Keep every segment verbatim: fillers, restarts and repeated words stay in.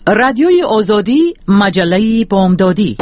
رادیوی آزادی، مجله بامدادی.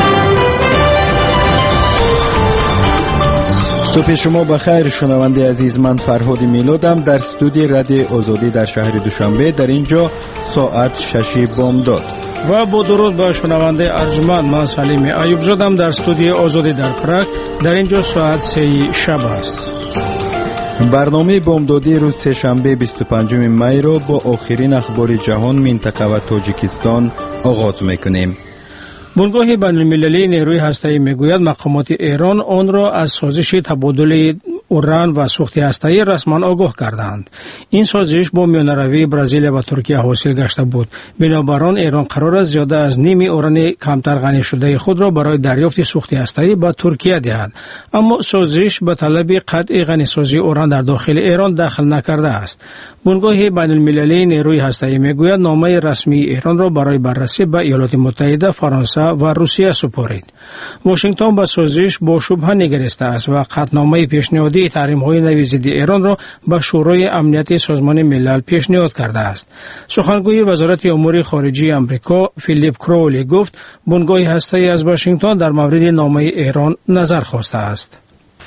صبح شما بخیر شنونده عزیز، من فرهاد میلادم در استودیوی رادیوی آزادی در شهر دوشنبه. در اینجا ساعت شش بامداد. و با درود به شنونده ارجمند، من سلیم ایوب زادم در استودیوی آزادی در پراگ. در اینجا ساعت سه شب است. برنامه بامدادی روز سه‌شنبه بیست و پنجم می را با آخرین اخبار جهان، منطقه و تاجیکستان آغاز میکنیم. بنگاه بین المللی نیروی هسته‌ای میگوید مقامات ایران آن را از سازش تبادل اوران و سوخت هسته‌ای رسما آگاه کردند. این سازش با میانروی برزیل و ترکیه حاصل گشته بود. بنابراین ایران قرار است زیاده از نیم اوران کمتر غنی شده خود را برای دریافت سوخت هسته‌ای به ترکیه دهد. اما سازش به طلب قطع غنیسازی اوران در داخل ایران دخل نکرده است. بنگاه بین المللی نیروی هسته‌ای میگوید نامه رسمی ایران را برای بررسی به ایالات متحده، فرانسه و روسیه سپارید. واشنگتن به سازش با شبهه نگریسته است و قطعنامه پیشنهادی تحریم‌های نوی ضد ایران را به شورای امنیت سازمان ملل پیشنهاد کرده است. سخنگوی وزارت امور خارجه آمریکا فیلیپ کرولی گفت بنگاه هسته‌ای از واشنگتن در مورد نامه ایران نظر خواسته است.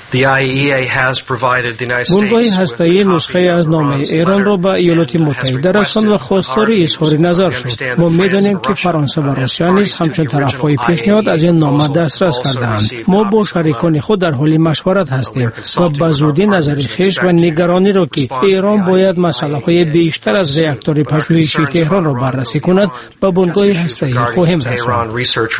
بنگاه هسته‌ای نسخه از نامه ایران را به ایالات متحده رساند و خواستار اظهار نظر شد. ما می‌دانیم که فرانسه و روسیه نیز همچون طرف‌های پیشنهاد از این نامه دسترس کردند. ما با شریکان خود در حال مشورت هستیم و به زودی نظر خویش و نگرانی را که ایران باید مسائل بیشتر از راکتور پژوهشی تهران را بررسی کند به بنگاه هسته‌ای خواهیم رساند.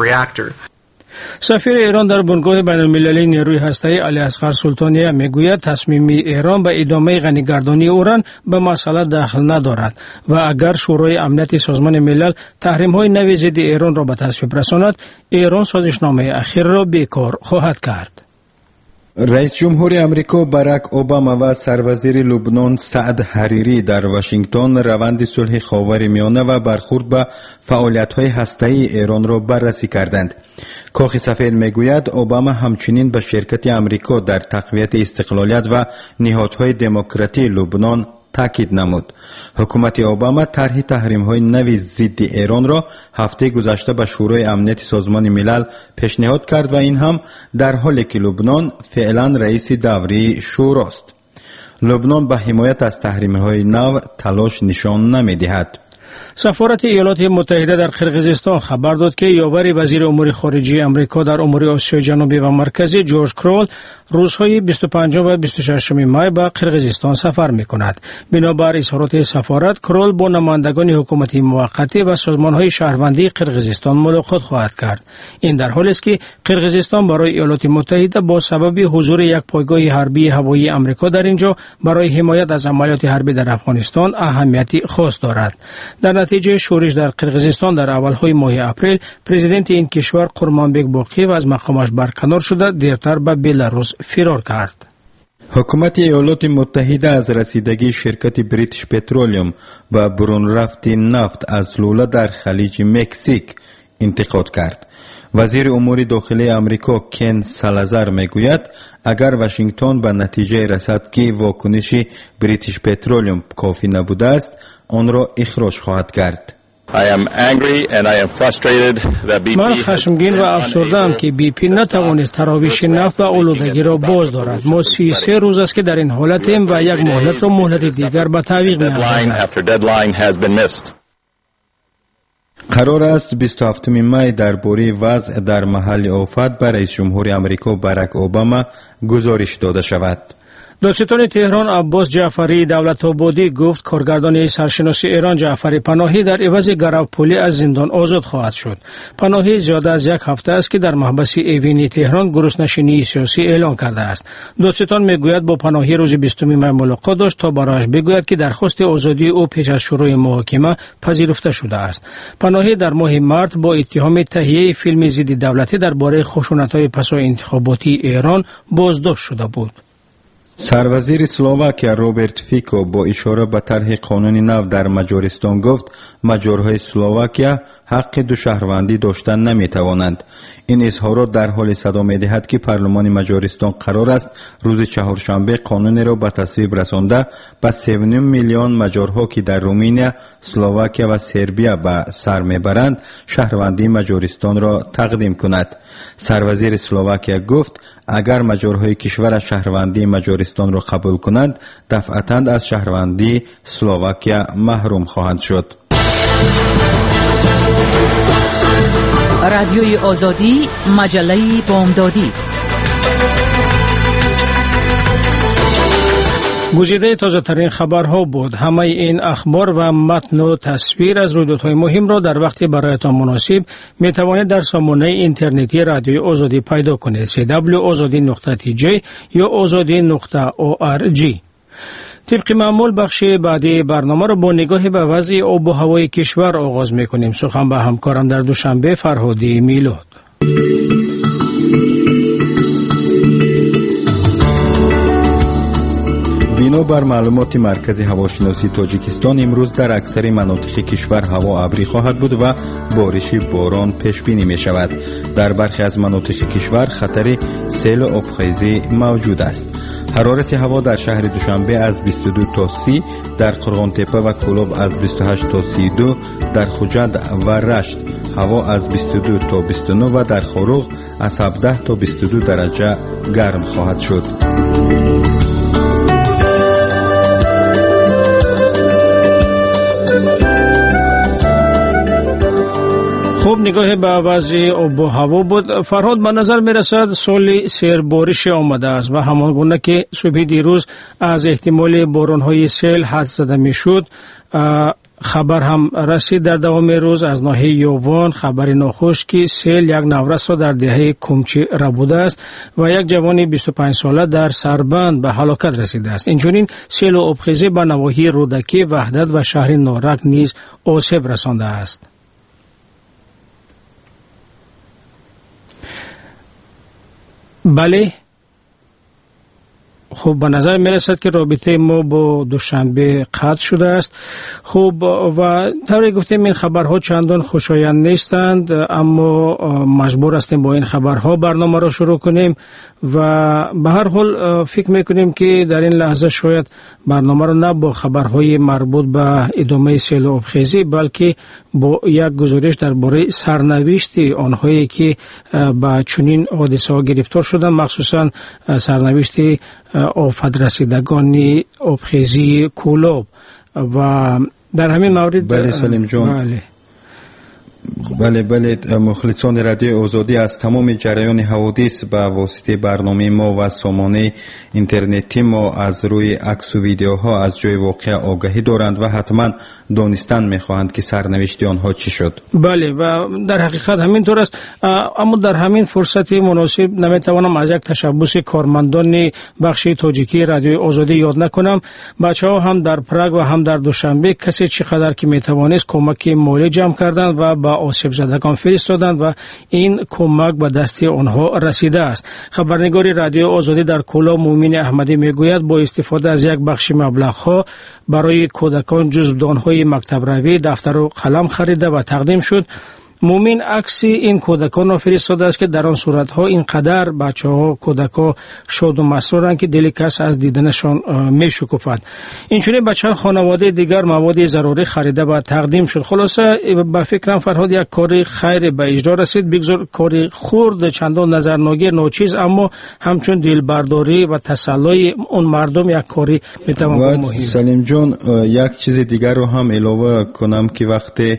سفیر ایران در بنگاه بین المللی نیروی هسته‌ای علی اصغر سلطانی میگوید تصمیم ایران به ادامه غنیگردانی اوران به مسئله دخل ندارد و اگر شورای امنیت سازمان ملل تحریم‌های نوی ضد ایران را به تصویب رساند، ایران سازشنامه اخیر را بیکار خواهد کرد. رئیس جمهور امریکا باراک اوباما و سروزیر لبنان سعد حریری در واشنگتن روند صلح خاورمیانه و برخورد به فعالیت‌های هسته‌ای ایران را بررسی کردند. کاخ سفید میگوید اوباما همچنین به شرکت امریکا در تقویت استقلالیت و نهادهای دموکراتی لبنان تاکید نمود. حکومت اوباما طرح تحریم‌های نوی ضد ایران را هفته گذشته به شورای امنیت سازمان ملل پیشنهاد کرد و این هم در حالی که لبنان فعلا رئیس دوری شوراست. لبنان به حمایت از تحریم‌های نو تلاش نشان نمی‌دهد. سفارت ایالات متحده در قرقیزستان خبر داد که یاور وزیر امور خارجه آمریکا در امور آسیای جنوبی و مرکزی جورج کرول روزهای بیست و پنجم و بیست و ششم می به قرقیزستان سفر می‌کند. بنابر اظهارات سفارت، کرول با نمایندگان حکومتی موقتی و سازمان‌های شهروندی قرقیزستان ملاقات خواهد کرد. این در حالی است که قرقیزستان برای ایالات متحده با سبب حضور یک پایگاه حربی هوایی آمریکا در اینجا برای حمایت از عملیات حربی در افغانستان اهمیتی خاص دارد. در نتیجه شورش در قرقیزستان در اولهای ماه اپریل، پرزیدنت این کشور قرمانبک باقیف از مقامش برکنار شده دیرتر به بلاروس فرار کرد. حکومت ایالات متحده از رسیدگی شرکت بریتیش پترولیوم و برون رفت نفت از لوله در خلیج مکزیک انتقاد کرد. وزیر امور داخلی آمریکا کن سالازار میگوید اگر واشنگتن به نتیجه رسد که واکنش بریتیش پترولیوم کافی نبوده است، آن را اخراج خواهد کرد. من خشمگین و افسرده‌ام که بی پی نتوانست تراویش نفت و آلودگی را باز دارد. ما سی و سه روز است که در این حالتیم و یک مهلت را مهلت دیگر به تعویق می‌اندازد. قرار است بیست و هفتم می درباره وضع در محل آفت به رئیس جمهور آمریکا باراک اوباما گزارش داده شود. دادستان تهران عباس جعفری دولت‌آبادی گفت کارگردان سرشناسی ایران جعفری پناهی در عوض گروپولی از زندان آزاد خواهد شد. پناهی زیاده از یک هفته است که در محبس ایوینی تهران گرسنشینی سیاسی اعلان کرده است. دادستان میگوید با پناهی روز بیستم می ملاقات داشت تا برایش بگوید که درخواست آزادی او پیش از شروع محاکمه پذیرفته شده است. پناهی در ماه مارس با اتهام تهیه فیلم ضد دولتی درباره خشونت‌های پس از انتخاباتی ایران بازداشت شده بود. سروزیر اسلواکیا روبرت فیکو با اشاره به طرح قانون نو در مجارستان گفت مجارهای اسلواکیا حق دو شهروندی داشتن نمی توانند. این اظهارات در حال صدا می دهد که پارلمان مجارستان قرار است روز چهارشنبه قانون را به تصویب رسانده به سی و نیم میلیون مجارها که در رومانیا، اسلواکیا و سربیا به سر می برند شهروندی مجارستان را تقدیم کند. سروزیر اسلواکیا گفت اگر مجارهای کشور شهروندی مجارستان را قبول کنند دفعتاً از شهروندی اسلواکیا محروم خواهند شد. رادیوی آزادی، مجله بامدادی. گزیده تازه ترین خبرها بود. همه این اخبار و متن و تصویر از رویدادهای مهم را در وقتی برایتان مناسب می توانید در سامانه اینترنتی رادیوی آزادی پیدا کنید. سی دبلیو آزادی نقطه تی جی یا آزادی نقطه او آر جی. طبق معمول بخش بعدی برنامه را با نگاهی به وضع آب و هوای کشور آغاز می کنیم. سخن به همکارم در دوشنبه فرهادی میلاد. بنابر معلومات مرکز هواشناسی تاجیکستان امروز در اکثر مناطق کشور هوا ابری خواهد بود و بارش باران پیش بینی می شود. در برخی از مناطق کشور خطر سیل و آبخیزی موجود است. حرارت هوا در شهر دوشنبه از بیست و دو تا سی، در قرغانتپه و کولوب از بیست و هشت تا سی و دو، در خوجند و رشت هوا از بیست و دو تا بیست و نه و در خروغ از هفده تا بیست و دو درجه گرم خواهد شد. خوب نگاه به وضع آب و هوا بود. فرهاد به نظر می رسد سال سیر بارش آمده است و همان گونه که صبح دیروز از احتمال باران های سیل حدس زده می شد خبر هم رسید در دوام روز از ناحیه یووان خبر ناخوش که سیل یک نورس را در دهه کومچی ربوده است و یک جوان بیست و پنج ساله در سربند به هلاکت رسیده است. اینچنین سیل و آبخیزی به نواحی رودکی، وحدت و شهر نارک نیز آسیب رسانده است. بله، خب به نظر می رسد که رابطه ما با دوشنبه قطع شده است. خب و طوری گفتیم این خبرها چندان خوشایند نیستند، اما مجبور هستیم با این خبرها برنامه را شروع کنیم و به هر حال فکر میکنیم که در این لحظه شاید برنامه را نه با خبرهای مربوط به ادامه سیل و آبخیزی بلکه با یک گزارش درباره سرنوشت آنهایی که با چنین حادثه ها گرفتار شدند، مخصوصا سرنوشت آفت رسیدگان آبخیزی کولوب و در همین مورد. بله سلیم جان. بله بله بله مخلصان رادیو آزادی از تمام جریان حوادث به واسطه برنامه ما و سامانه اینترنتی ما از روی عکس و ویدیوها از جای واقع آگاهی دارند و حتما دانستن میخواهند که سرنوشت آنها چی شد. بله و در حقیقت همینطور است، اما در همین فرصت مناسب نمیتوانم از یک تشبس کارمندان بخش تاجیکی رادیو آزادی یاد نکنم. بچه‌ها هم در پراگ و هم در دوشنبه کسی چقدر که میتوانست کمک مالی جمع کردند و با آسیب زدگان فرستادند و این کمک به دست آنها رسیده است. خبرنگار رادیو آزادی در کولوب مومن احمدی میگوید با استفاده از یک بخش مبلغ‌ها برای کودکان جزبدان‌های مکتب روی دفتر و قلم خریده و تقدیم شد. مومن عکس این کودکان را فرستاده است که در آن صورت‌ها اینقدر بچه‌ها کودک‌ها شاد و مسرورند که دل کس از دیدنشان می‌شکفد. اینچنین به چند خانواده دیگر مواد ضروری خریده و تقدیم شد. خلاصه به فکرم فرهاد یک کاری خیر به اجرا رسید، بگذار کاری خرد چندان نظرناگیر ناچیز اما همچون دلبرداری و تسلای اون مردم یک کاری میتوان مهم. سلیم جان یک چیز دیگر رو هم علاوه کنم که وقتی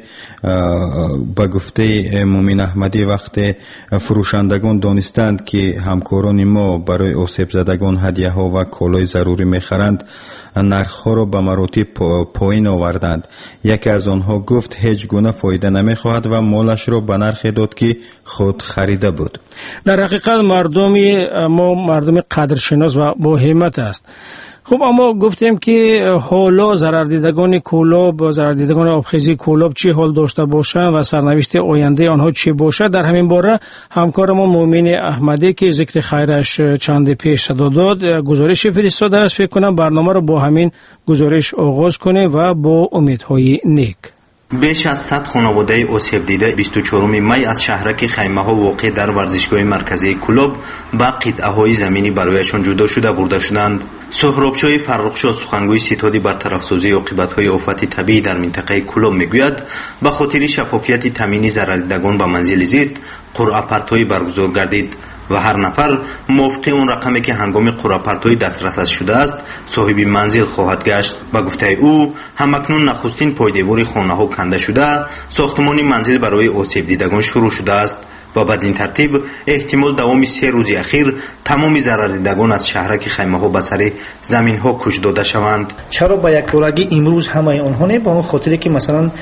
با گفته مومن احمدی وقتی فروشندگان دانستند که همکاران ما برای آسیب زدگان هدیه ها و کالای ضروری میخرند، نرخ ها را به مراتب پایین آوردند. یکی از آنها گفت هیچ گونه فایده نمیخواهد و مالش را به نرخی داد که خود خریده بود. در حقیقت مردم ما مردم قدرشناس و با همت است خب اما گفتیم که حالا ضرردیدگان کولاب، ضرردیدگان آبخیزی کولاب چی حال داشته باشند و سرنوشت آینده آنها چی باشد، در همین باره همکارمون مومن احمدی که ذکر خیرش چند پیش داد گزارش فرستاده است. فکر کنم برنامه رو با همین گزارش آغاز کنیم و با امیدهای نیک. بیش از صد خانواده آسیب دیده بیست و چهارم می از شهرک خیمه ها واقع در ورزشگاه مرکزی کولاب با قطعه های زمینی برایشان جدا شده برده شدند. سهرابشاه فرخشاه سخنگوی ستاد برطرف‌سازی عاقبت‌های آفات طبیعی در منطقه کولاب میگوید به خاطر شفافیت تامین ضرردیدگان به منزل زیست قرعه پرت‌های برگزار گردید و هر نفر موافق اون رقمی که هنگام قرعه پرت‌های دسترس شده است صاحب منزل خواهد گشت. با گفته او همکنون نخستین پایدیوار خانه‌ها کنده شده، ساختمان منزل برای آسیب دیدگان شروع شده است و بدین ترتیب احتمال دوام سه روز اخیر تمام ضرردیدگان از شهرک خیمه ها به سر زمین ها کش داده شوند. چرا با یک بارگی امروز همه آنها نه؟ با اون خاطری که مثلا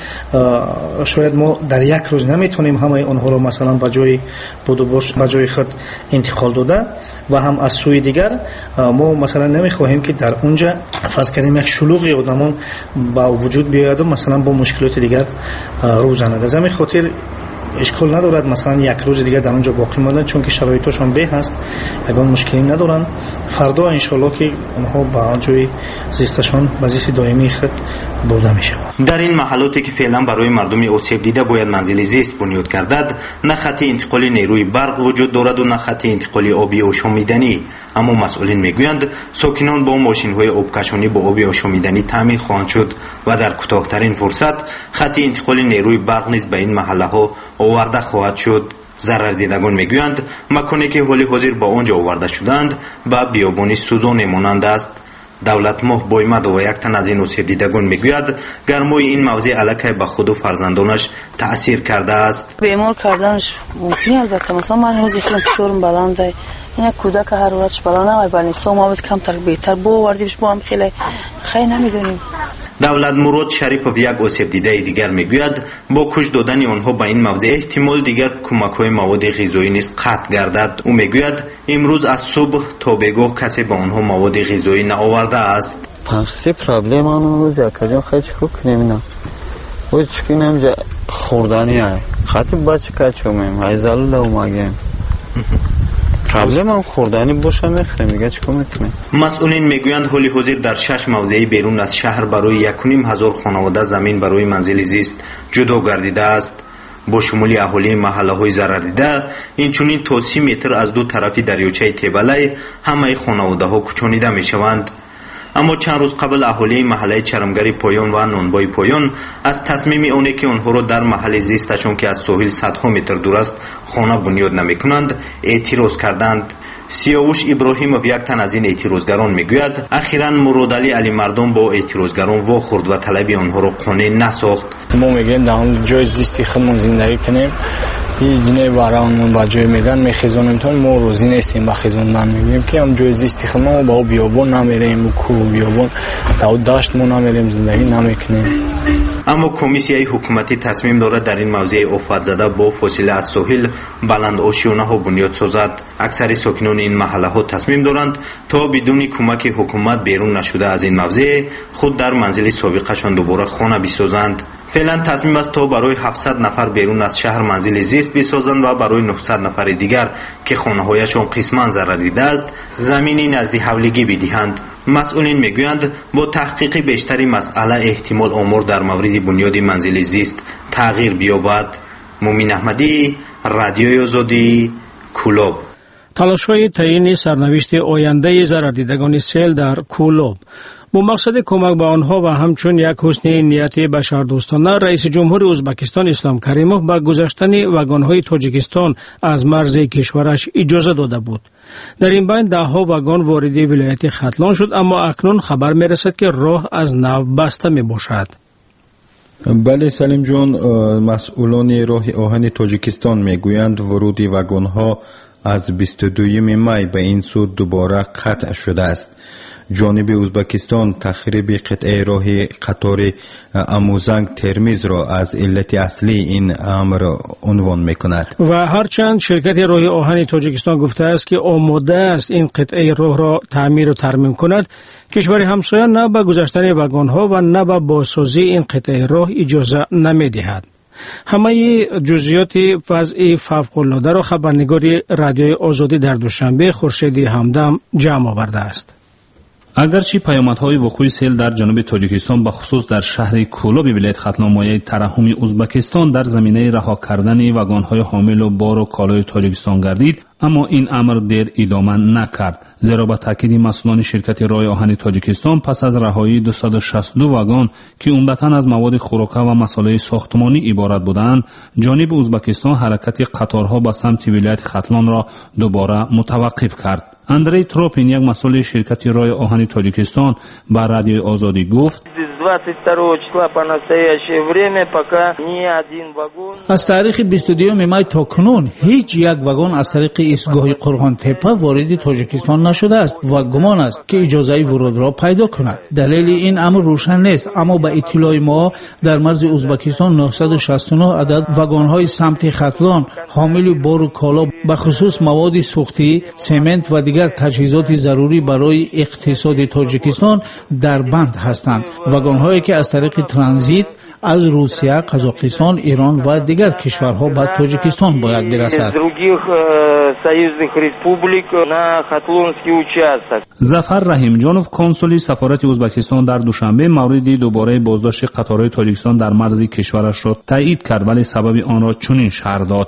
شاید ما در یک روز نمیتونیم همه آنها رو مثلا به جای بود و باش به جای خود انتقال داده و هم از سوی دیگر ما مثلا نمیخواهیم که در اونجا فرض کنیم یک شلوغی آدمان با وجود بیاید و مثلا با مشکلات دیگر روزانه. از همین خاطر اشکال ندارد مثلا یک روز دیگه در اونجا باقی ماندن، چون که شرایطشون به هست یگان مشکلی ندارن. فردا ان شاءالله که اونها به آنجای زیستشون به زیست دائمی خود برده میشه. در این محلاتی که فعلا برای مردم آسیب دیده باید منزل زیست بنیاد گردد، نه خط انتقال نیروی برق وجود دارد و نه خط انتقال آبی آشامیدنی. اما مسئولین میگویند ساکنان با ماشین‌های آبکشانی با آب آشامیدنی تامین خواهند شد و در کوتاه‌ترین فرصت خط انتقال نیروی برق نیز به این محله‌ها آورده خواهد شد. ضرردیدگان میگویند مکانی که حال حاضر با آنجا آورده شدند با بیابانی سوزان مانند است. دولت ماه بایمد و یک تن از این آسیب دیدگان میگوید گرمای این موضع علیه به خود و فرزندانش تأثیر کرده است. بیمار کردنش ممکنه، البته مثلا من روزی خیلی فشارم بلنده، این کودک هر وقت بالا نمی بریم سو ما باید کمتر بهتر بوردیمش با هم خیلی خیلی نمیدونیم. دولت مراد شریف یک آسیب دیده دیگر میگوید با کش دادن آنها به این موضع احتمال دیگر کمک‌های مواد غذایی نیز قطع گردد. او میگوید امروز از صبح تا بگاه کسی به آنها مواد غذایی نآورده است. تنخیصی پرابلم آنها روز یکجا خیلی خوب کنیم نه و چکنیم جا خوردانی های خطی بچه کچومیم های زلول اومگیم پرابلم هم خوردنی باشه میخریم میگه چکو میتونیم. مسئولین میگویند حالی حاضر در شش موضعی بیرون از شهر برای یک و نیم هزار خانواده زمین برای منزل زیست جدا گردیده است. با شمول اهالی محله های ضرر دیده اینچنین تا سی متر از دو طرفی دریاچه تبله همه خانواده ها کوچانیده می شوند. اما چند روز قبل اهالی محله چرمگری پایان و نانبای پایان از تصمیم اونه که آنها را در محل زیستشون که از ساحل صدها متر دور است خانه بنیاد نمی کنند اعتراض کردند. سیاوش ابراهیمov یک تن از این اعتراضگران میگوید اخیراً مراد علی علی مردم با اعتراضگران واخورد و طلب آنها را قانع نساخت. ما میگیم در اون جای زیستی خودمون زندگی کنیم، هیچ جنه برامون با جای میدن میخیزونیم تا ما روزی نیستیم با خیزوندن. میگیم که هم جای زیستی خودمون با بیابون نمیریم و کو بیابون تا داشت ما نمیریم زندگی نمیکنیم. اما کمیسیای حکومتی تصمیم دارد در این موضع آفت زده با فاصله از ساحل بلند آشیانه ها بنیاد سازد. اکثر ساکنان این محله ها تصمیم دارند تا بدون کمک حکومت بیرون نشده از این موضع خود در منزل سابقشان دوباره خانه بسازند. فعلا تصمیم است تا برای هفتصد نفر بیرون از شهر منزل زیست بسازند و برای نهصد نفر دیگر که خانه هایشان قسما ضرر دیده است زمینی نزد حولگی بدهند. مسئولین میگویند با تحقیق بیشتری مسئله احتمال امور در مورد بنیاد منزل زیست تغییر بیابد. مومن احمدی، رادیوی آزادی، کولاب. تلاش‌های تعیین سرنوشت آینده ضرردیدگان سیل در کولاب با مقصد کمک به آنها و همچون یک حسن نیت بشردوستانه رئیس جمهور ازبکستان اسلام کریموف به گذشتن واگن‌های تاجیکستان از مرز کشورش اجازه داده بود. در این بین ده ها واگن وارد ولایت ختلان شد، اما اکنون خبر میرسد که راه از نو بسته می باشد. بله سلیم جان، مسئولان راه آهن تاجیکستان میگویند ورودی واگن‌ها از بیست و دوم می به این سو دوباره قطع شده است. جانب ازبکستان تخریب قطعه راه قطار اموزنگ ترمیز را از علت اصلی این امر عنوان میکند. و هرچند شرکت راه آهن تاجیکستان گفته است که آماده است این قطعه راه را تعمیر و ترمیم کند، کشور همسایه نه به گذاشتن واگن‌ها و نه به بازسازی این قطعه راه اجازه نمی‌دهد. همه جزئیات وضع فوق‌العاده را خبرنگار رادیوی آزادی در دوشنبه خورشید همدم جمع آورده است. اگرچه پیامدهای وقوع سیل در جنوب تاجیکستان به خصوص در شهر کولاب ولایت ختنامایه ترحم ازبکستان در زمینه رها کردن واگن‌های حامل و بار و کالای تاجیکستان گردید، اما این امر دیر ادامه نکرد، زیرا به تاکید مسئولان شرکت راه آهن تاجیکستان پس از رهایی دویست و شصت و دو واگن که عمدتاً از مواد خوراکی و مسائل ساختمانی عبارت بودند، جانب ازبکستان حرکت قطارها به سمت ولایت ختلان را دوباره متوقف کرد. اندری تروپین، یک مسئول شرکت راه آهن تاجیکستان، به رادیوی آزادی گفت: از تاریخ بیست و دو می تا کنون هیچ یک واگن از طریق ایستگاه قرغان تپه وارد تاجیکستان نشده است و گمان است که اجازه ورود را پیدا کند. دلیل این امر روشن نیست، اما به اطلاع ما در مرز ازبکستان نهصد و شصت و نه عدد واگن های سمت ختلان حامل بار و کالا به خصوص مواد سوختی، سمنت و دیگر تجهیزات ضروری برای اقتصاد تاجیکستان در بند هستند. واگن هایی که از طریق ترانزیت از روسیه، قزاقستان، ایران و دیگر کشورها به تاجیکستان باید برسد. ظفر رحیمجانوف، کنسولی سفارت ازبکستان در دوشنبه، مورد دوباره بازداشت قطارهای تاجیکستان در مرز کشورش را تایید کرد، ولی سبب آن را چنین شرح داد: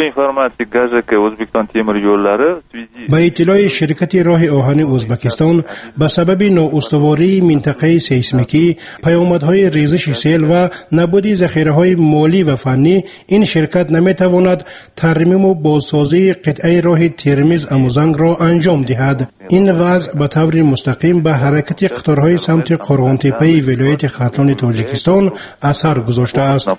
با اطلاع شرکت راه آهن ازبکستان به سبب نااستواری منطقه سیسمیکی، پیامدهای ریزش سیل و نبود ذخیره‌های مالی و فنی، این شرکت نمیتواند ترمیم و بازسازی قطعه راه ترمیز اموزنگ را انجام دهد. این وضع به طور مستقیم به حرکت قطارهای سمت قرغان تپه ولایت ختلان تاجیکستان اثر گذاشته است.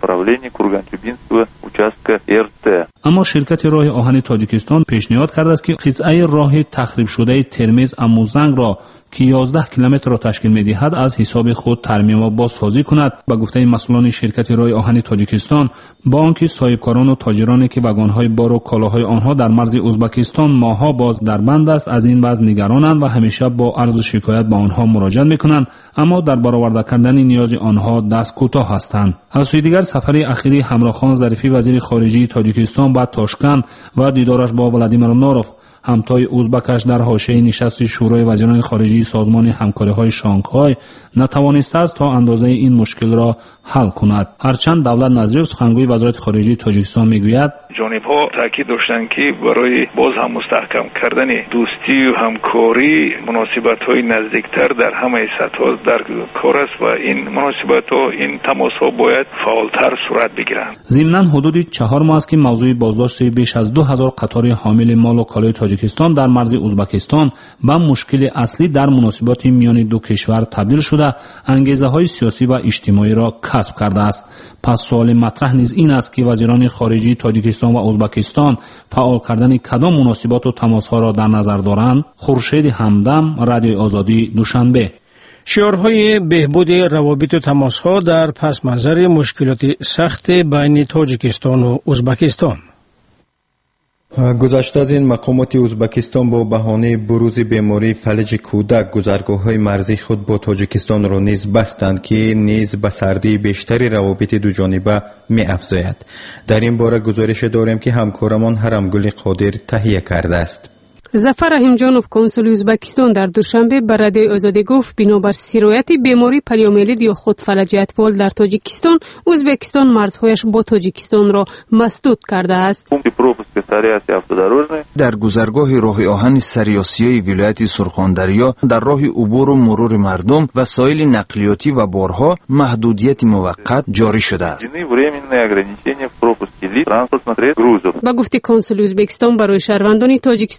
اما شرکت راه آهن تاجیکستان پیشنهاد کرده است که قطعه راه تخریب شده ترمیز اموزنگ را که یازده کیلومتر را تشکیل می‌دهد از حساب خود ترمیم و بازسازی کند. به گفته مسئولان شرکت راه آهن تاجیکستان، با آنکه صاحبکاران و تاجرانی که واگن‌های بار و کالاهای آنها در مرز ازبکستان ماه‌ها باز در بند است، از این وضع نگرانند و همیشه با عرض و شکایت به آنها مراجعه می‌کنند، اما در برآورده کردن نیاز آنها دست کوتاه هستند. از سوی دیگر، سفر اخیری همراهخان ظریفی وزیر خارجه تاجیکستان به تاشکند و دیدارش با ولادیمیر نوروف همتای ازبکش در حاشیه نشست شورای وزیران خارجه سازمان همکاری‌های شانگهای نتوانسته است تا اندازه این مشکل را حل کند. هرچند دولت نظری سخنگوی وزارت خارجه تاجیکستان میگوید: جانب‌ها تاکید داشتند که برای باز هم مستحکم کردن دوستی و همکاری مناسبت‌های نزدیکتر در همه سطح‌ها در کار است و این مناسبت‌ها، این تماس‌ها باید فعالتر صورت بگیرند. ضمناً حدود چهار ماه است که موضوع بازداشت بیش از دو هزار قطار حامل مال و کالای تاجیکستان در مرز ازبکستان به مشکل اصلی در مناسبات میان دو کشور تبدیل شده انگیزه‌های سیاسی و اجتماعی را کسب کرده است. پس سوال مطرح نیز این است که وزیران خارجه تاجیکستان و ازبکستان فعال کردن کدام مناسبات و تماس‌ها را در نظر دارند؟ خورشید همدم، رادیوی آزادی، دوشنبه. شعارهای بهبود روابط و تماس‌ها در پس منظر مشکلات سخت بین تاجیکستان و ازبکستان. گذشته از این، مقامات ازبکستان با بهانه بروز بیماری فلج کودک گذرگاه‌های مرزی خود با تاجیکستان را نیز بستند که نیز به سردی بیشتری روابط دو جانبه می‌افزاید. در این باره گزارش داریم که همکارمان هرمگل قادر تهیه کرده است. ظفر رحیمجانوف، کنسول ازبکستان، در دوشنبه به رادیوی آزادی گفت بنابر سرایت بیماری پلیومیلید یا خودفلج اطفال در تاجیکستان، ازبکستان مرزهایش با تاجیکستان را مسدود کرده است. در گذرگاه راه آهن سریاسیای ولایت سرخاندریا در راه عبور و مرور مردم وسایل نقلیاتی و بارها محدودیت موقت جاری شده است. با گفته کنسول ازبکستان، برای شهروندان تاجیکستان و ازبکستان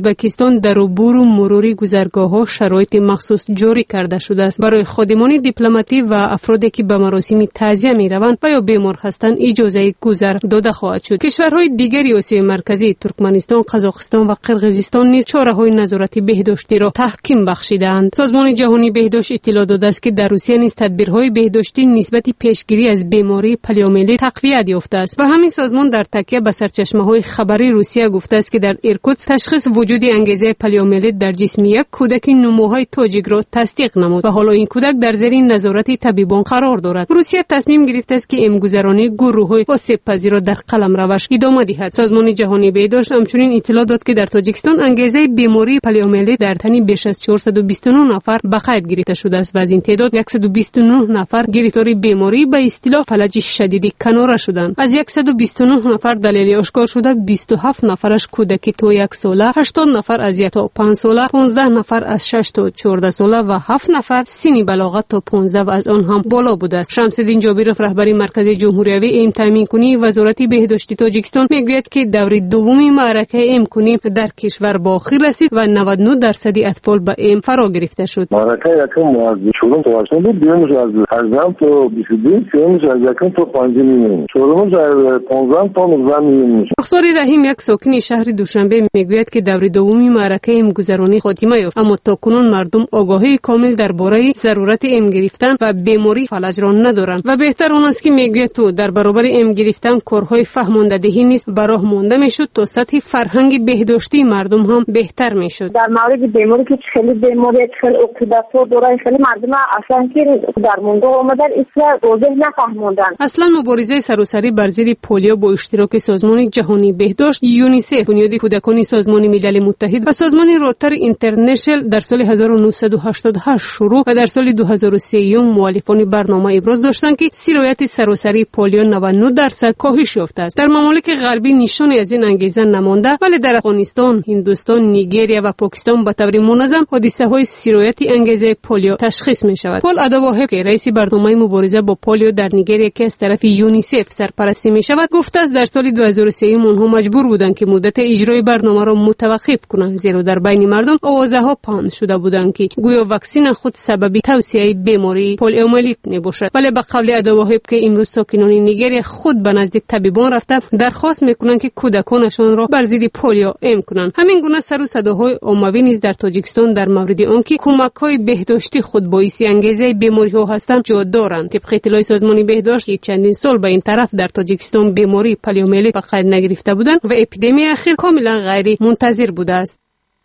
ازبکستان در عبور و مرور گذرگاه‌ها شرایط مخصوص جاری کرده شده است. برای خادمان دیپلماتی و افرادی که به مراسم تعزیه می‌روند و یا بیمار هستند اجازه گذر داده خواهد شد. کشورهای دیگری آسیای مرکزی ترکمنستان، قزاقستان و قرقیزستان نیز چاره‌های نظارت بهداشتی را تحکیم بخشیدند. سازمان جهانی بهداشت اطلاع داده است که در روسیه نیز تدبیرهای بهداشتی نسبت پیشگیری از بیماری پلیومیلیت تقویت یافته است و همین سازمان در تکیه به سرچشمه‌های خبری روسیه گفته است که در ایرکوتسک تشخیص وجود انگیزه پلیومیلیت در جسم یک کودک نموهای تاجیک را تصدیق نمود و حالا این کودک در زیر نظارت طبیبان قرار دارد. روسیه تصمیم گرفته است که امگذرانی گروه‌های آسیب‌پذیر را در قلمروش ادامه دهد. سازمان جهانی بهداشت همچنین اطلاع داد که در تاجیکستان انگیزه بیماری پلیومیلیت در تن بیش از چهارصد و بیست و نه نفر به قید گرفته شده است و از این تعداد صد و بیست و نه نفر گرفتار بیماری به اصطلاح فلج شدید کناره شدند. از صد و بیست و نه نفر دلیل آشکار شده بیست و هفت نفرش کودکی تا یک ساله، هشتاد نفر از یک تا پنج ساله، پانزده نفر از شش تا چهارده ساله و هفت نفر سن بلاغت تا پانزده و از آن هم بالا بوده است. شمس الدین جابرов رهبر مرکز جمهوری ام تامین کنی وزارت بهداشتی تاجیکستان میگوید که دور دوم معرکه ام کنی در کشور با آخر رسید و نود و نه درصد اطفال به ام فرا گرفته شد. معرکه یکم از چهارم تا هشتم بود، دیمش از هجدهم تا بیست و دو، سومش از یکم تا پنجم میلیون، چهارمش از پانزده تا نوزده میلیون. رخسار رحیم یک ساکن شهر دوشنبه میگوید که دور دوم معرکه ام گذرانی خاتمه یافت، اما تاکنون مردم آگاهی کامل درباره ضرورت ام گرفتن و بیماری فلج را ندارند و بهتر اون است که میگوید تو در برابر ام گرفتن کارهای فهماندهی نیست براه مونده میشد تا سطح فرهنگ بهداشتی مردم هم بهتر میشد. در مورد بیماری که خیلی بیماری خیلی عقیدت و دورای خیلی مردم اصلا که در مونده اومدن اصلا واضح نفهموندن. اصلا مبارزه سراسری بر ضد پولیو با اشتراک سازمان جهانی بهداشت، یونیسف، بنیاد کودکان سازمان ملل متحد و سازمان روتر اینترنشنال در سال هزار و نهصد و هشتاد و هشت شروع و در سال دو هزار و سه مؤلفان برنامه ابراز داشتند که سرایت سراسری پولیو نود و نه درصد کاهش یافته است. در ممالک غربی نشانی از این انگیزه نمانده، ولی در افغانستان، هندوستان، نیگریا و پاکستان به طور منظم حادثه‌های سرایت انگیزه پولیو تشخیص می شود. پول ادواهب که رئیس برنامه مبارزه با پولیو در نیگریا که از طرف یونیسف سرپرستی می شود گفته است در سال دو هزار و سه آنها مجبور بودند که مدت اجرای برنامه را متوقف کنند، زیرا در بین مردم آوازها پخش شده بودند که گویا واکسن خود سبب توسعه بیماری پولیومیلیت می باشد. ولی به قول ادواهب که امروز ساکنان نیگریا خود به نزد طبیبان رفته درخواست میکنند که کودکانشان را بر ضد پولیو ام کنند. همین گونه سر و صداهای عمومی نیز در تاجیکستان در مورد آنکه کمک‌های بهداشتی خود باعث انگیزه بیماری‌ها هستند جا دارند. طبق اطلاع سازمان بهداشت که چندین سال به این طرف در تاجیکستان بیماری پلیومیلیت به قید نگرفته بودند و اپیدمی اخیر کاملا غیر منتظر بوده است.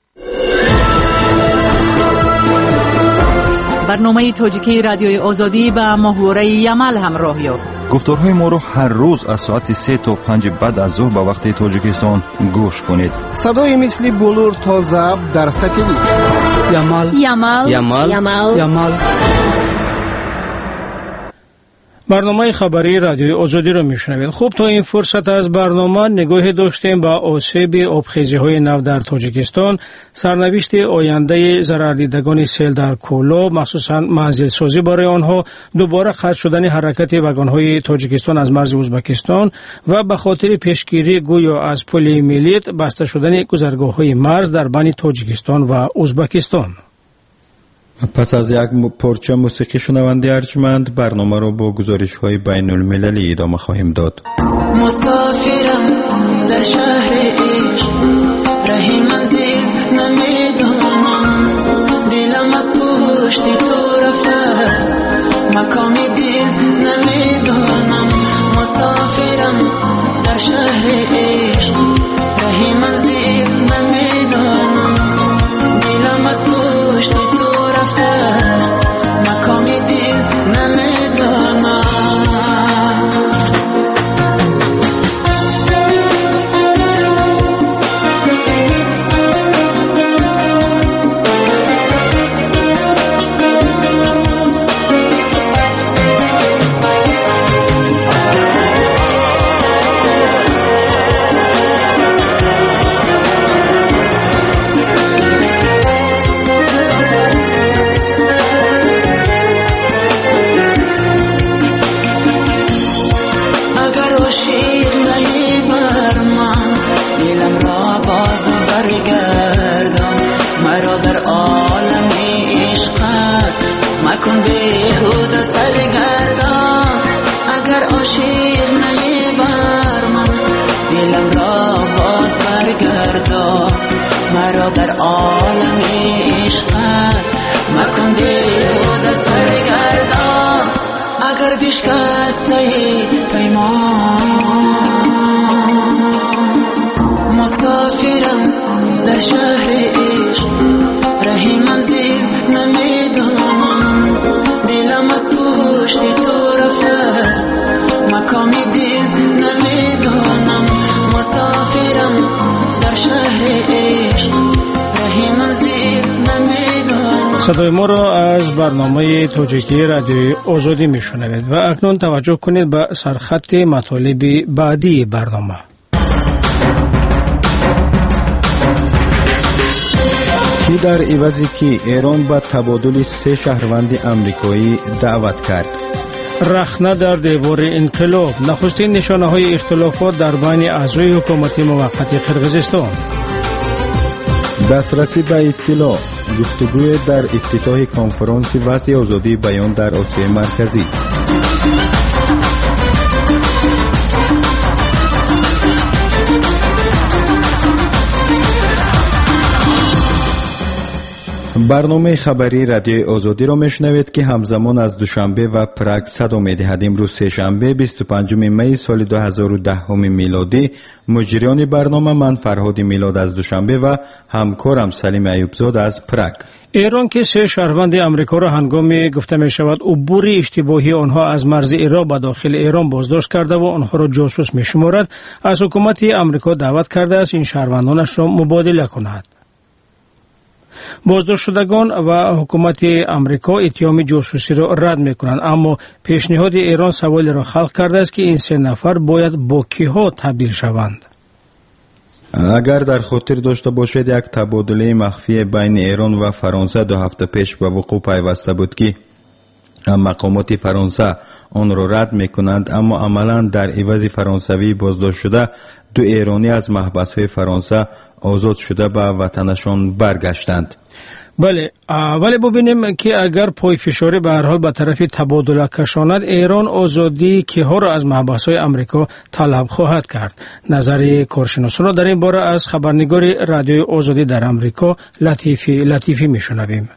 برنامه تاجیکی رادیوی آزادی به محوره یمل همراه یافت. گفتارهای ما رو هر روز از ساعت سه تا پنج بعد از ظهر به وقت تاجیکستان گوش کنید. صدای مثل بلور تا ضبط در ساتلیت. یمل یمل یمل یمل یمل. برنامه خبری رادیوی آزادی را میشنوید. خوب، تا این فرصت از برنامه نگاهی داشتیم به آسیب آبخیزی‌های نو در تاجیکستان، سرنوشت آینده ضرردیدگان سیل در کولاب، مخصوصا منزل سازی برای آنها، دوباره قطع شدن حرکت واگن‌های تاجیکستان از مرز ازبکستان و به خاطر پیشگیری گویا از پلیومیلیت بسته شدن گذرگاه‌های مرز در بین تاجیکستان و ازبکستان. پس از یک پارچه موسیقی شنونده ارجمند برنامه رو با گزارش های بین المللی ادامه خواهیم داد. مسافرم در شهر عشق، راه منزل نمیدانم، دلم از پشت تو رفته است، مکان دل نمیدانم. مسافرم در شهر عشق، راه منزل نمیدانم، دلم از پشت تو رفته است، مکان دل نمیدانم. مسافرم در شهر عشق راه منزل نمیدانم. صدای ما را از برنامه تاجیکی رادیوی آزادی میشنوید و اکنون توجه کنید به سرخط مطالب بعدی برنامه. کی در عوضی که ایران به تبادل سه شهروند امریکایی دعوت کرد. رخنه در دیوار انقلاب، نخستین نشانه های اختلافات در بین اعضای حکومت موقت قرقیزستان. دسترسی به اطلاع، گفتگوی در افتتاح کنفرانس وضع آزادی بیان در آسیا مرکزی. برنامه خبری رادیو آزادی را میشنوید که همزمان از دوشنبه و پراگ صدا میدهد. امروز سه شنبه بیست و پنجم می سال دو هزار و ده میلادی. مجریان برنامه من فرهاد میلاد از دوشنبه و همکارم سلیم ایوبزاد از پراگ. ایران که سه شهروند امریکا را هنگامی گفته می شود عبور اشتباهی آنها از مرز عراق به داخل ایران بازداشت کرده و آنها را جاسوس می شمارد، از حکومت امریکا دعوت کرده است این شهروندانش را مبادله کند. بازداشت شدگان و حکومت امریکا اتهام جاسوسی را رد میکنند، اما پیشنهاد ایران سوالی را خلق کرده است که این سه نفر باید با کیها تبدیل شوند. اگر در خاطر داشته باشید یک تبادله مخفی بین ایران و فرانسه دو هفته پیش به وقوع پیوسته بود که مقامات فرانسه آن را رد میکنند، اما عملا در عوض فرانسوی بازداشت شده دو ایرانی از محبس‌های فرانسه آزاد شده به وطنشان برگشتند. بله، ولی ببینیم که اگر پای فشاری به هر حال به طرف تبادله کشاند، ایران آزادی کیها را از محبس‌های امریکا طلب خواهد کرد. نظر کارشناسان را در این باره از خبرنگار رادیوی آزادی در امریکا لطیفی لطیفی میشنویم.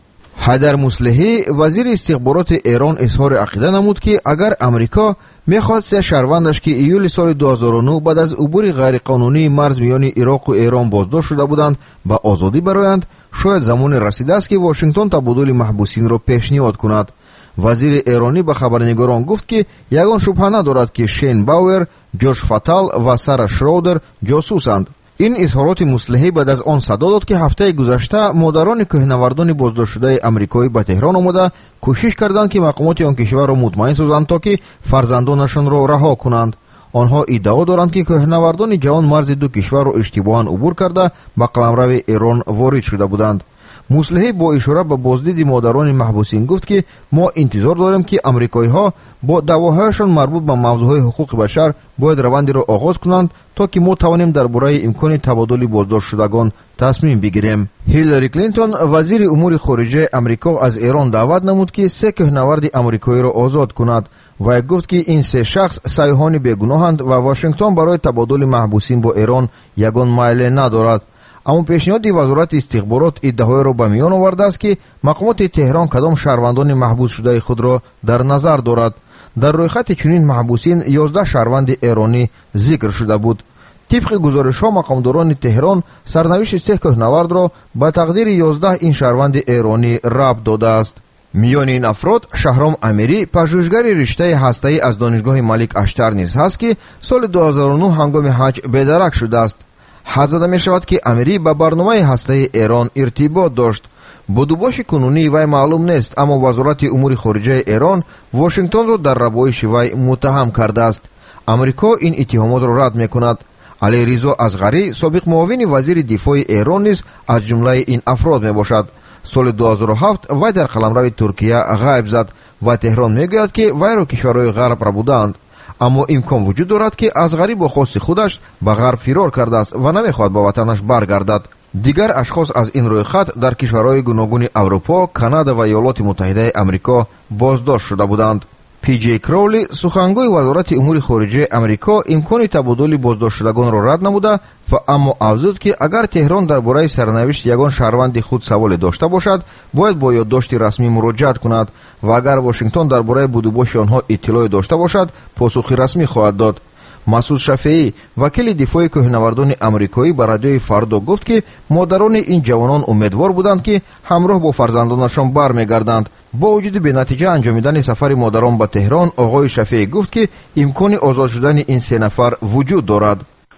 حیدر مصلحی وزیر استخبارات ایران اظهار عقیده نمود که اگر امریکا میخواد سه شهروندش که ایول سال دو هزار و نه بعد از عبور غیرقانونی مرز میان عراق و ایران بازداشت شده بودند به آزادی برآیند، شاید زمان رسیده است که واشنگتن تبادل محبوسین را پیشنهاد کند. وزیر ایرانی به خبرنگاران گفت که یگان شبهه ندارد که شین باور، جورج فاتال و سارا شرودر جاسوسند. این اظهارات مصلحی بعد از آن صدا داد که هفته گذشته مادران کوهنوردان بازداشت شده امریکایی به تهران آمده کوشش کردند که مقامات آن کشور را مطمئن سازند تا که فرزندانشان را رها کنند. آنها ادعا دارند که کوهنوردان جوان مرز دو کشور را اشتباها عبور کرده به قلمرو ایران وارد شده بودند. مصلحی با اشاره به بازدید مادران محبوسین گفت که ما انتظار داریم که امریکایی ها با دعواهایشان مربوط به موضوعهای حقوق بشر باید روندی را آغاز کنند تا که ما توانیم درباره امکان تبادل بازداشت شدگان تصمیم بگیریم. هیلاری کلینتون وزیر امور خارجه امریکا از ایران دعوت نمود که سه کوهنورد امریکایی را آزاد کند و گفت که این سه شخص سیاحان بیگناهند و واشنگتن برای تبادل محبوسین با ایران یگان میل ندارد. اما پیشنهاد وزارت استخبارات ادعای را به میان آورده است که مقامات تهران کدام شهروندان محبوس شده خود را در نظر دارد. در رویخط چنین محبوسین یازده شهروند ایرانی ذکر شده بود. طبق گزارش‌ها مقامداران تهران سرنوشت سه کوهنورد را به تقدیر یازده این شهروند ایرانی ربط داده است. میان این افراد شهرام امیری پژوهشگر رشته هسته‌ای از دانشگاه ملک اشتر نیز هست که سال دو هزار و نه هنگام حج بدرک شده است. حد زده می شود که امیری به برنامه هسته ایران ارتباط داشت. بودوباش کنونی وی معلوم نیست، اما وزارت امور خارجه ایران واشنگتن را در روایش وی متهم کرده است. امریکا این اتهامات را رد می کند. علی رضا اصغری سابق معاون وزیر دفاع ایران نیز از جمله این افراد می باشد. سال دو هزار و هفت وی در قلمرو ترکیه غیب زد و تهران می گوید که وی را کشورهای غرب را بودند. اما امکان وجود دارد که اصغری با خواست خودش به غرب فرار کرده است و نمیخواهد به وطنش برگردد. دیگر اشخاص از این روی خط در کشورهای گوناگون اروپا، کانادا و ایالات متحده آمریکا بازداشت شده بودند. پی جی کراولی سخنگوی وزارت امور خارجه امریکا امکان تبادل بازداشت شدگان را رد نموده و اما افزود که اگر تهران درباره سرنوشت یگان شهروند خود سوال داشته باشد باید با یادداشت رسمی مراجعت کند و اگر واشنگتن درباره بودوباش آنها اطلاع داشته باشد پاسخ رسمی خواهد داد. مسعود شفیعی وکیل دفاع کوهنوردان امریکایی به رادیوی فردا گفت که مادران این جوانان امیدوار بودند که همراه با فرزندانشان برمیگردند. با وجود به نتیجه انجامیدن سفر مادران به تهران، آقای شفیعی گفت که امکان آزاد شدن این سه نفر وجود دارد.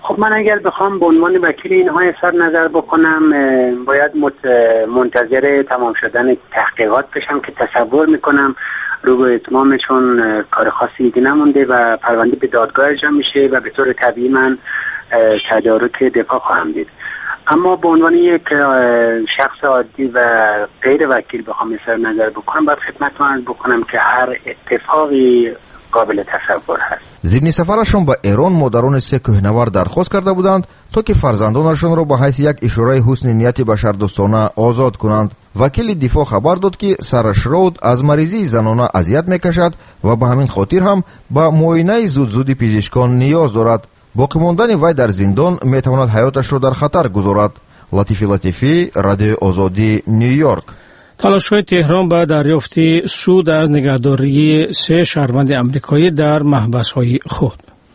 خب من اگر بخوام به عنوان وکیل اینها اظهار نظر بکنم باید منتظر تمام شدن تحقیقات بشم که تصور میکنم رو به اتمامشون کار خاصی دیگه نمونده و پرونده به دادگاه ارجاع میشه و به طور طبیعی من تدارک دفاع خواهم دید. اما به عنوان یک شخص عادی و غیر وکیل بخوام اظهار نظر بکنم باید خدمتتون عرض بکنم که هر اتفاقی قابل تصور هست. ضمن سفرشون به ایران مادران سه کوهنورد درخواست کرده بودند تا که فرزندانشون را به حیث یک اشاره حسن نیت بشردوستانه آزاد کنند. وکیل دفاع خبر داد که سرش رود از مریضی زنانه اذیت میکشد و به همین خاطر هم به معاینه زود زودی پزشکان نیاز دارد. باقی ماندن وی در زندان میتواند حیاتش را در خطر گذارد. لطیفی لطیفی، رادیو آزادی، نیویورک. تلاش‌های تهران به دریافت سود از نگهداری سه شهروند آمریکایی در محبس‌های خود.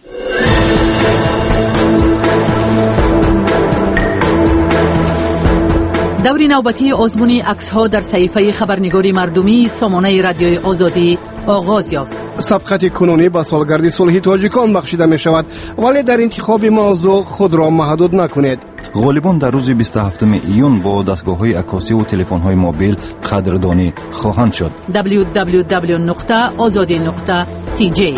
دور نوبتی آزمون عکس‌ها در صحیفه خبرنگاری مردمی سامانه رادیوی آزادی آغاز یافت. سبقت کنونی به سالگرد صلح تاجیکان بخشیده می شود، ولی در انتخاب موضوع خود را محدود نکنید. غالبان در روز بیست و هفتم ایون با دستگاه‌های عکاسی و تلفن‌های موبیل قدردانی خواهند شد. دبلیو دبلیو دبلیو نقطه آزادی نقطه تی جی.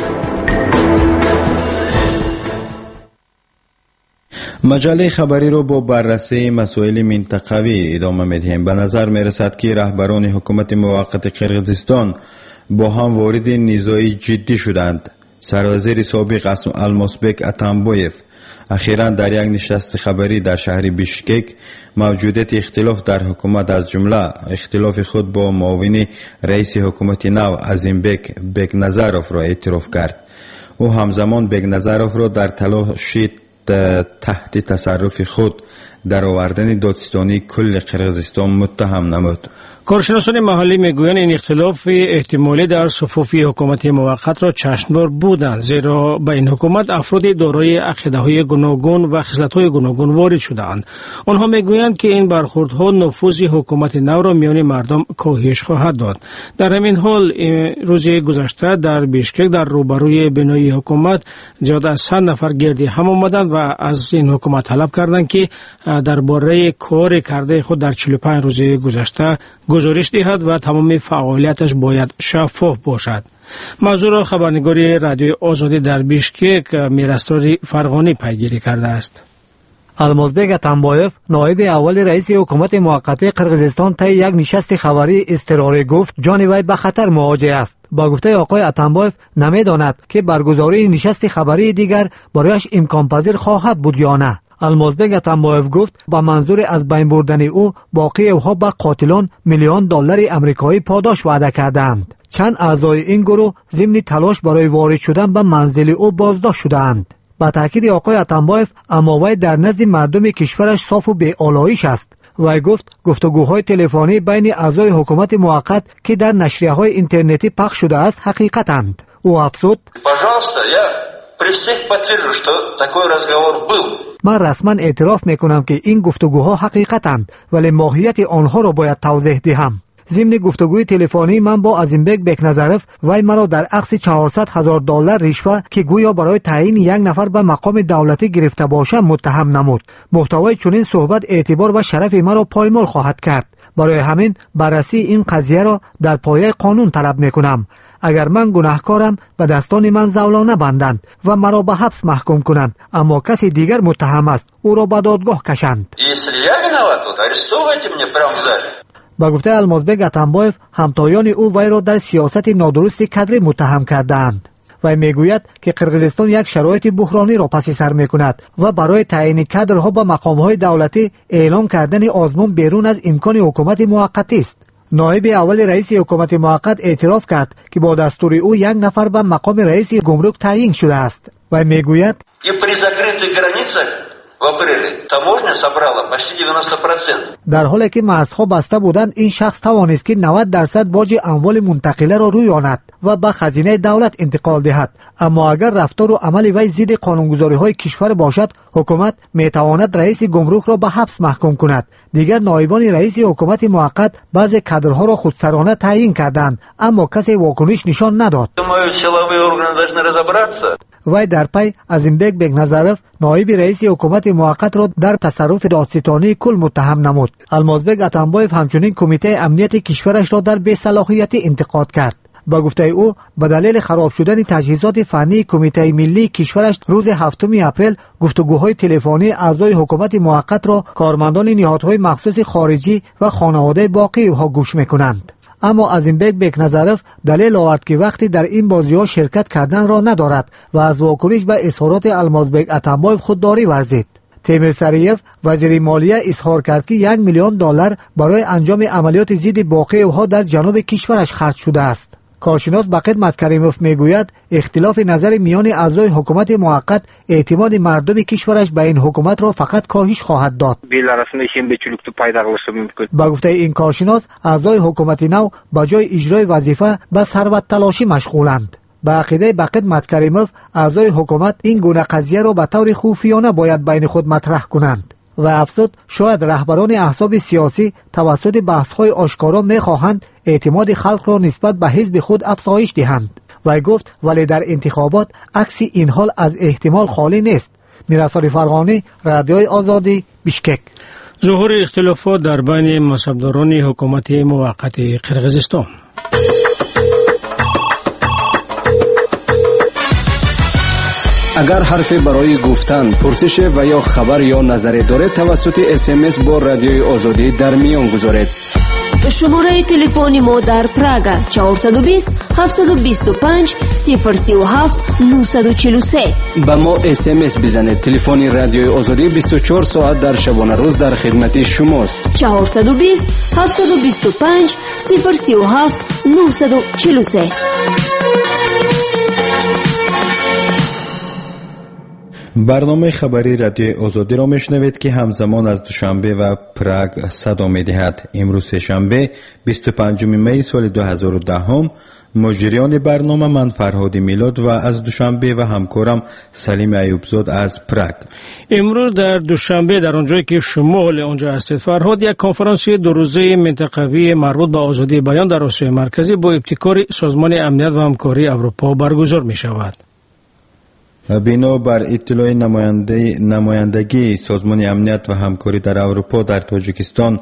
مجله خبری رو با بررسی مسائل منطقوی ادامه می‌دهیم. به نظر می‌رسد که رهبران حکومت موقت قرقیزستان با هم وارد نزاعی جدی شدند. سروزیر سابق المازبک اتامبایف اخیراً در یک نشست خبری در شهر بیشکک موجودیت اختلاف در حکومت از جمله اختلاف خود با معاون رئیس حکومت نو عظیمبک بگنظرف را اعتراف کرد. او همزمان بگنظرف را در تلاش تحت تصرف خود در آوردن دادستانی کل قرقیزستان متهم نمود. کارشناسان محلی میگویند این اختلاف احتمالی در صفوف حکومت موقت را چشمدار بودند، زیرا به این حکومت افراد دارای عقیده‌های گوناگون و خصلت‌های گوناگون وارد شدند. آنها میگویند که این برخوردها نفوذ حکومت نو را میان مردم کاهش خواهد داد. در همین حال روز گذشته در بیشکک در روبروی بنای حکومت زیاد از صد نفر گردی هم آمدند و از این حکومت طلب کردند که درباره کار کرده خود در چهل و پنج روز گذشته گزارش دهد و تمام فعالیتش باید شفاف باشد. موضوع را خبرنگاری رادیو آزادی در بیشکک میرستار فرغانی پیگیری کرده است. المازبک اتامبایف نایب اول رئیس حکومت موقت قرقیزستان طی یک نشست خبری اضطراری گفت جان وی به خطر مواجه است. با گفته آقای اتامبایف نمیداند که برگزاری نشست خبری دیگر برایش امکان پذیر خواهد بود یا نه. المازبک اتامبایف گفت با منظور از بین بردن او باقی اوها به قاتلان میلیون دلار آمریکایی پاداش وعده کردند. چند اعضای این گروه ضمن تلاش برای وارد شدن به منزل او بازداشت شدند. با تاکید آقای اتامبایف اما وی در نزد مردم کشورش صاف و بی‌آلایش است. وی گفت گفتگوهای تلفنی بین اعضای حکومت موقت که در نشریه‌های اینترنتی پخش شده است حقیقتند. او افزود: من رسما اعتراف میکنم که این گفتگوها حقیقتند، ولی ماهیت آنها را باید توضیح دهم. ضمن گفتگوی تلفنی من با عظیمبک بگنظرف وی مرا در اخذ چهارصد هزار دلار رشوه که گویا برای تعیین یک نفر به مقام دولتی گرفته باشم متهم نمود. محتوای چنین صحبت اعتبار و شرف مرا پایمال خواهد کرد. برای همین بررسی این قضیه را در پایه قانون طلب میکنم. اگر من گناهکارم به دستان من زولانه بندند و مرا به حبس محکوم کنند، اما کسی دیگر متهم است او را به دادگاه کشند. با گفته المازبک اتامبایف همتایان او وی را در سیاست نادرست کادری متهم کردند. وی میگوید که قرقیزستان یک شرایط بحرانی را پس سر میکند و برای تعیین کادرها به مقامهای دولتی اعلام کردن آزمون بیرون از امکان حکومت موقتی است. نایب اول رئیس حکومت موقت اعتراف کرد که با دستور او یک نفر به مقام رئیس گمرک تعیین شده است. و میگوید در حالی که مرزها بسته بودند این شخص توانست که نود درصد باج اموال منتقله را رویاند و به خزینه دولت انتقال دهد. اما اگر رفتار و عمل وی ضد قانونگذاری های کشور باشد، حکومت می تواند رئیس گمرک را به حبس محکوم کند. دیگر نایبان رئیس حکومت موقت بعضی کادرها را خودسرانه تعیین کردند، اما کسی واکنش نشان نداد. وی در پی عظیمبک بگنظرف نایب رئیس حکومت موقت را در تصرف دادستانی کل متهم نمود. المازبک اتنبایف همچنین کمیته امنیت کشورش را در بی‌صلاحیتی انتقاد کرد. با گفته او به دلیل خراب شدن تجهیزات فنی کمیته ملی کشورش روز هفتم اپریل گفتگوهای تلفنی اعضای حکومت موقت را کارمندان نهادهای مخصوص خارجی و خانواده باقی او گوش میکنند. اما عظیمبک بگنظرف دلیل آورد که وقتی در این بازی‌ها شرکت کردن را ندارد و از واکنش به اظهارات المازبک اتنبایف خودداری ورزید. تیمور سریف وزیر مالیه اظهار کرد که یک میلیون دلار برای انجام عملیات ضد باقی او در جنوب کشورش خرج شده است. کارشناس بقیت کریموف میگوید اختلاف نظر میان اعضای حکومت موقت اعتماد مردم کشورش به این حکومت را فقط کاهش خواهد داد. با گفته این کارشناس اعضای حکومت نو با جای اجرای وظیفه به ثروت تلاشی مشغولند. با عقیده بقیت کریموف اعضای حکومت این گونه قضیه را به طور خفیانه باید بین خود مطرح کنند و افزود شاید رهبران احزاب سیاسی توسط بحث‌های آشکارا می‌خواهند اعتماد خلق را نسبت به حزب خود افزایش دهند. و گفت ولی در انتخابات عکس این حال از احتمال خالی نیست. میرسال فرغانی، رادیوی آزادی، بیشکک. ظهور اختلافات در بین منصبداران حکومت موقت قرقیزستان. اگر حرفی برای گفتن، پرسش و یا خبر یا نظری دارید توسط اس ام اس با رادیوی آزادی در میان گذارید. شماره تلفن ما در پراگ چهارصد و بیست هفتصد و بیست و پنج صفر سی و هفت نهصد و چهل و سه. با ما اس ام اس بزنید. تلفن رادیوی آزادی بیست و چهار ساعت در شبانه روز در خدمت شماست. چهارصد و بیست هفتصد و بیست و پنج صفر سی و هفت نهصد و چهل و سه. برنامه خبری رادیوی آزادی را میشنوید که همزمان از دوشنبه و پراگ صدا میدهد. امروز سه‌شنبه بیست و پنجم می سال دو هزار و ده. مجریان برنامه من فرهاد میلاد و از دوشنبه و همکارم سلیم ایوبزاد از پراگ. امروز در دوشنبه در آنجایی که شمال آنجا هستید فرهاد، یک کنفرانس دو روزه منطقوی مربوط به آزادی بیان در آسیای مرکزی با ابتکار سازمان امنیت و همکاری اروپا برگزار می شود. بنا بر اطلاع نماینده نمایندگی سازمان امنیت و همکاری در اروپا در تاجیکستان،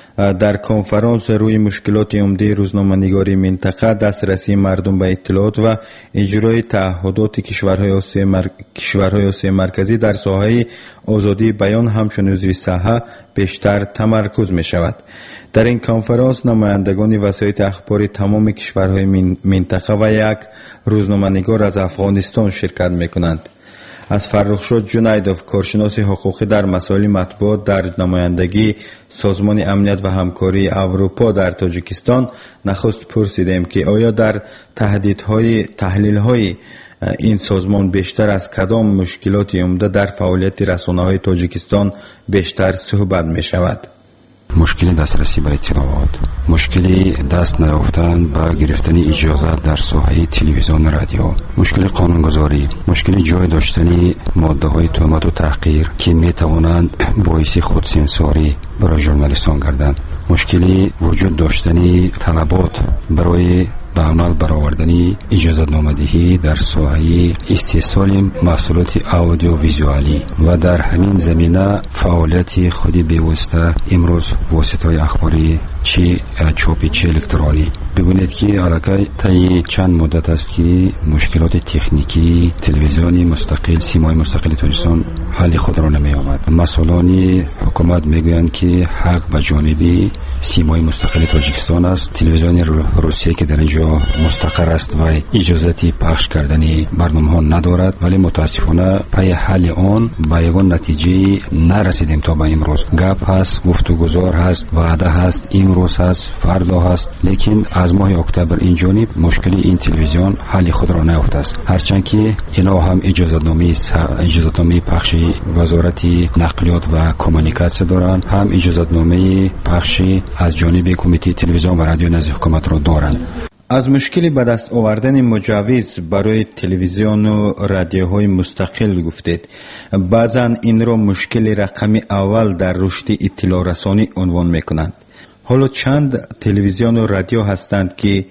در کنفرانس روی مشکلات عمده روزنامه‌نگاری منطقه، دسترسی مردم به اطلاعات و اجرای تعهدات کشورهای آسیای مر... کشورهای آسیای مرکزی در ساحه آزادی بیان همچون عضو ساحه بیشتر تمرکز می شود. در این کنفرانس نمایندگان وسایل اخباری تمام کشورهای منطقه و یک روزنامه‌نگار از افغانستان شرکت می کنند. از فرخشاد جنیدوف، کارشناس حقوقی در مسائل مطبوعات در نمایندگی سازمان امنیت و همکاری اروپا در تاجیکستان، نخست پرسیدیم که آیا در تهدیدهای تحلیل‌های این سازمان بیشتر از کدام مشکلات عمده در فعالیت رسانه‌های تاجیکستان بیشتر صحبت می شود؟ مشکل دسترسی به اطلاعات، مشکل دست نیافتن به گرفتن اجازت در ساحه تلویزیون و رادیو، مشکل قانونگذاری، مشکل جای داشتن ماده های تهمت و تحقیر که می توانند باعث خودسانسوری برای ژورنالیستان گردند، مشکل وجود داشتن طلبات برای به عمل برآوردن اجازت نامه‌دهی در ساحه استحصال محصولات آدیو ویزوالی و در همین زمینه فعالیت خودی بی‌واسطه امروز واسطه‌های اخباری چی چاپی چی الکترونی. ببینید که علاقه طی چند مدت است که مشکلات تکنیکی تلویزیونی مستقل، سیمای مستقل تاجیکستان حل خود را نمی آمد. مسئولان حکومت میگویند که حق به جانب سیمای مستقل تاجیکستان است. تلویزیون روسیه که در اینجا مستقر است و اجازه پخش کردن برنامه ها ندارد، ولی متاسفانه پی حل آن به یگان نتیجه نرسیدیم تا به امروز. گپ هست، گفتگوزار هست، وعده هست، امروز هست، فردا هست، لیکن از ماه اکتبر این جانب مشکل این تلویزیون حل خود را نیافته است. هرچند که اینا هم اجازه‌نامه اجازه‌نامه پخش وزارت نقلیات و کمونیکاسیون دارند، هم اجازه‌نامه پخش از جانب کمیته تلویزیون و رادیو نزد حکومت را دارند. از مشکلی به دست آوردن مجوز برای تلویزیون و رادیوهای مستقل گفتید. بعضا این را مشکل رقمی اول در رشد اطلاع رسانی عنوان میکنند. حالا چند تلویزیون و رادیو هستند که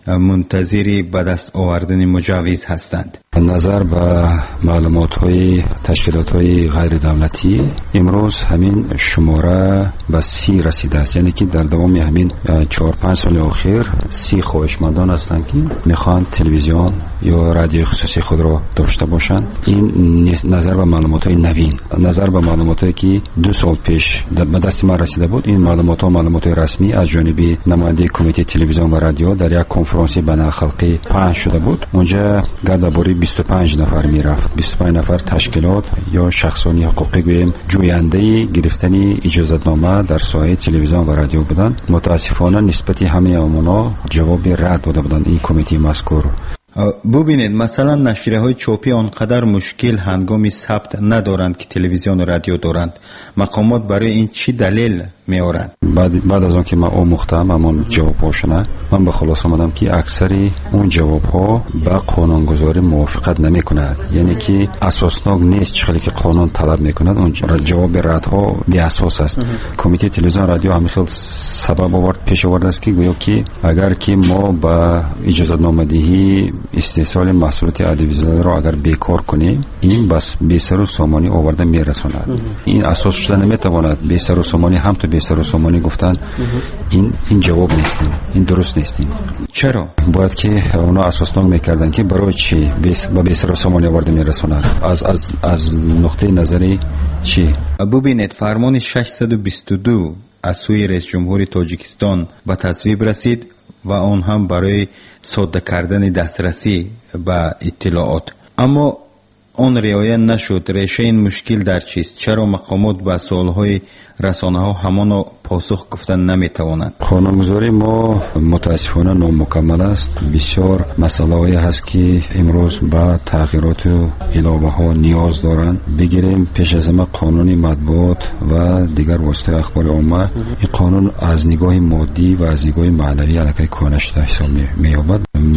منتظر به دست آوردن مجوز هستند. نظر به معلومات های تشکیلات های غیر دولتی امروز همین شماره به سی رسیده است، یعنی که در دوام همین چهار پنج سال اخیر سی خواهشمندان هستند که میخوان تلویزیون یا رادیو خصوصی خود را داشته باشند. این نظر به معلومات های نوین، نظر به معلومات هایی که دو سال پیش به دست ما رسیده بود. این معلومات ها معلومات رسمی از جانب نماینده کمیته تلویزیون و رادیو در یک کنفرانس بین‌الخلقی پخش شده بود. اونجا گردباری بیست و پنج نفر میرفت، بیست و پنج نفر تشکیلات یا شخصانی حقوقی گویم جوینده گرفتن اجازه‌نامه در ساحه تلویزیون و رادیو بودند. متاسفانه نسبت همه اونا جواب رد داده بودند این کمیته مذکور. ببینید مثلا نشریه های چاپی آنقدر مشکل هنگامی ثبت ندارند که تلویزیون و رادیو دارند. مقامات برای این چی دلیل میارند؟ بعد بعد از اون که من آموختم اون جواب هاشونه، من به خلاص آمدم که اکثری اون جواب ها با قانونگذاری موافقت نمی کند، یعنی که اساسناک نیست چیزی که قانون طلب میکند. اون جواب رد ها بی اساس است. کمیته تلویزیون رادیو هم خیلی سبب آورد پیش آورده است که گویا که اگر که ما با اجازه نامه دهی استحصال محصولات ادویه‌زاده را اگر بیکار کنیم، این بس بی سر و سامانی آورده میرساند. این اساس شده نمیتواند. بی سر و سامانی هم تو بی سر و سامانی گفتن این این جواب نیست، این درست نیست. چرا باید که اونا اساسناک میکردن که برای چی با بی سر و سامانی آورده میرساند؟ از از از نقطه نظری چی؟ ببینید فرمان ششصد و بیست و دو از سوی رئیس جمهور تاجیکستان به تصویب رسید و آن هم برای ساده کردن دسترسی به اطلاعات، اما آن رعایت نشد. ریشه این مشکل در چیست؟ چرا مقامات به سوالهای رسانه ها همان پاسخ گفتن نمیتوانند؟ قانونگذاری ما متاسفانه نامکمل است. بسیار مسائلی هست که امروز با تغییرات و علاوه ها نیاز دارند. بگیریم پیش از همه قانون مطبوعات و دیگر واسطه اخبار عامه. این قانون از نگاه مادی و از نگاه معنوی الکی کهنه شده حساب می‌یابد.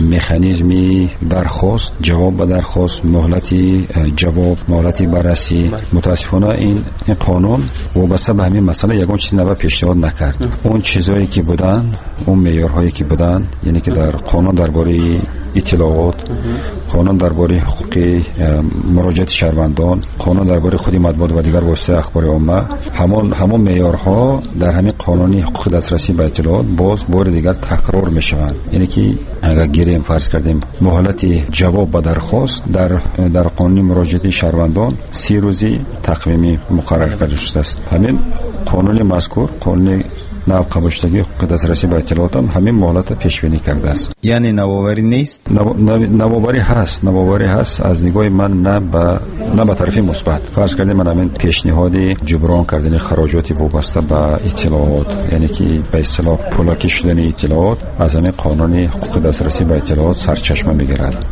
مکانیزمی درخواست، جواب به درخواست، مهلتی جواب، مهلتی بررسی، متاسفانه این این قانون وابسته به همین مسئله یگان چیزی نباید پیشنهاد نکرد. اون چیزایی که بودن، اون معیارهایی که بودن، یعنی که در قانون درباره اطلاعات، قانون درباره حقوق مراجعه شهروندان، قانون درباره خود مطبوعات و دیگر واسطه اخبار عامه، همون همون معیارها در همین قانون حقوق دسترسی به اطلاعات باز بار دیگر تکرار میشوند. یعنی که اگر گیریم فرض کردیم مهلت جواب به درخواست در در قانون مراجعه شهروندان سی روزی تقویمی مقرر کرده شده است. همین قانون مذکور، قانون نو قباشتگی حقوق دسترسی به اطلاعات هم همین مهلت پیش بینی کرده است. یعنی نوآوری نیست؟ نوآوری هست، نوآوری هست از نگاه من نه به نه به طرف مثبت. فرض کردیم من همین پیشنهاد جبران کردن خراجات وابسته به اطلاعات، یعنی که به اصطلاح پولاکی شدن اطلاعات از همین قانون حقوق دسترسی به اطلاعات سرچشمه میگیرد.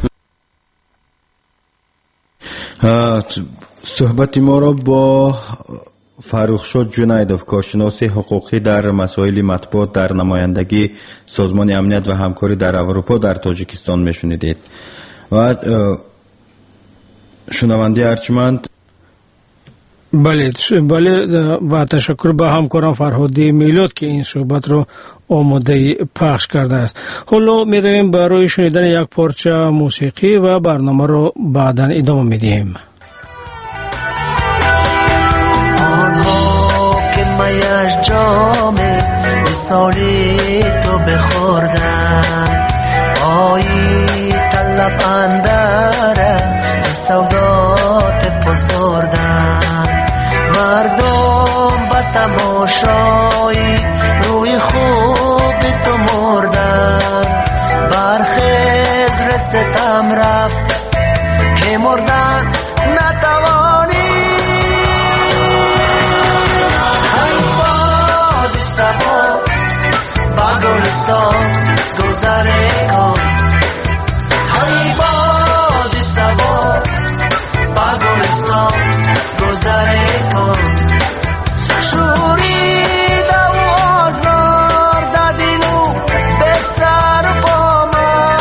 صحبت ما را با فرخشاد جنیدوف، کارشناس حقوقی در مسائل مطبوعات در نمایندگی سازمان امنیت و همکاری در اروپا در تاجیکستان میشنیدید. و شنونده ارجمند، بله بله و تشکر به همکارم فرهادی میلاد که این صحبت رو آماده پخش کرده است. حالا میرویم برای شنیدن یک پارچه موسیقی و برنامه رو بعداً ادامه میدیم. مایش جام مثالی تو بخوردن، پایی طلب اندره سودات فسردن، مردم به تماشای روی خوب تو مردن، برخیز رستم رفت که مردن نتوانی. سبا با گلستان گذره کن، های باد سبا با گلستان گذره کن، شوریده و آزار دادیلو به سر پا من.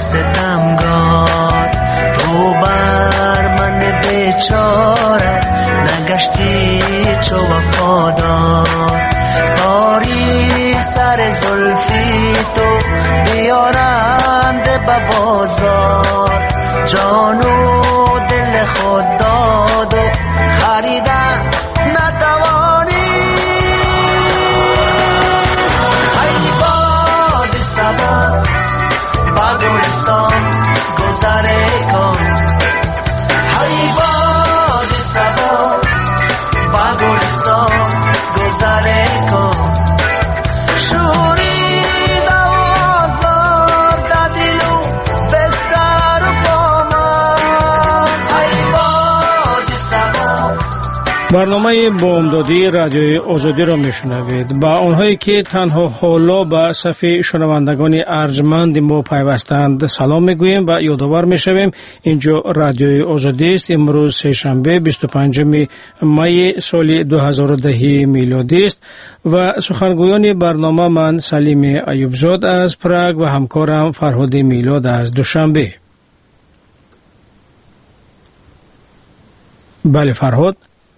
ستمگار، تو بر من بیچاره نگشتی چو وفادار. تاری سر زلفی تو بیارند به بازار، جان و دل خود داد و خریدن نتوانی. ای باد صبا با گلستان گذره کن، ای باد صبا با گلستان گذره کن. شوری دوازار دادیلو به سر با من، ای باد صبا. برنامه بامدادی رادیوی آزادی را میشنوید. با آنهایی که تنها حالا به صف شنوندگان ارجمند ما پیوستند سلام میگوییم و یادآور میشویم اینجا رادیوی آزادی است. امروز سه‌شنبه بیست و پنجم می سال دو هزار و ده میلادی است و سخنگویان برنامه من سلیم ایوبزاد از پراگ و همکارم فرهاد میلاد از دوشنبه. بله فرهاد.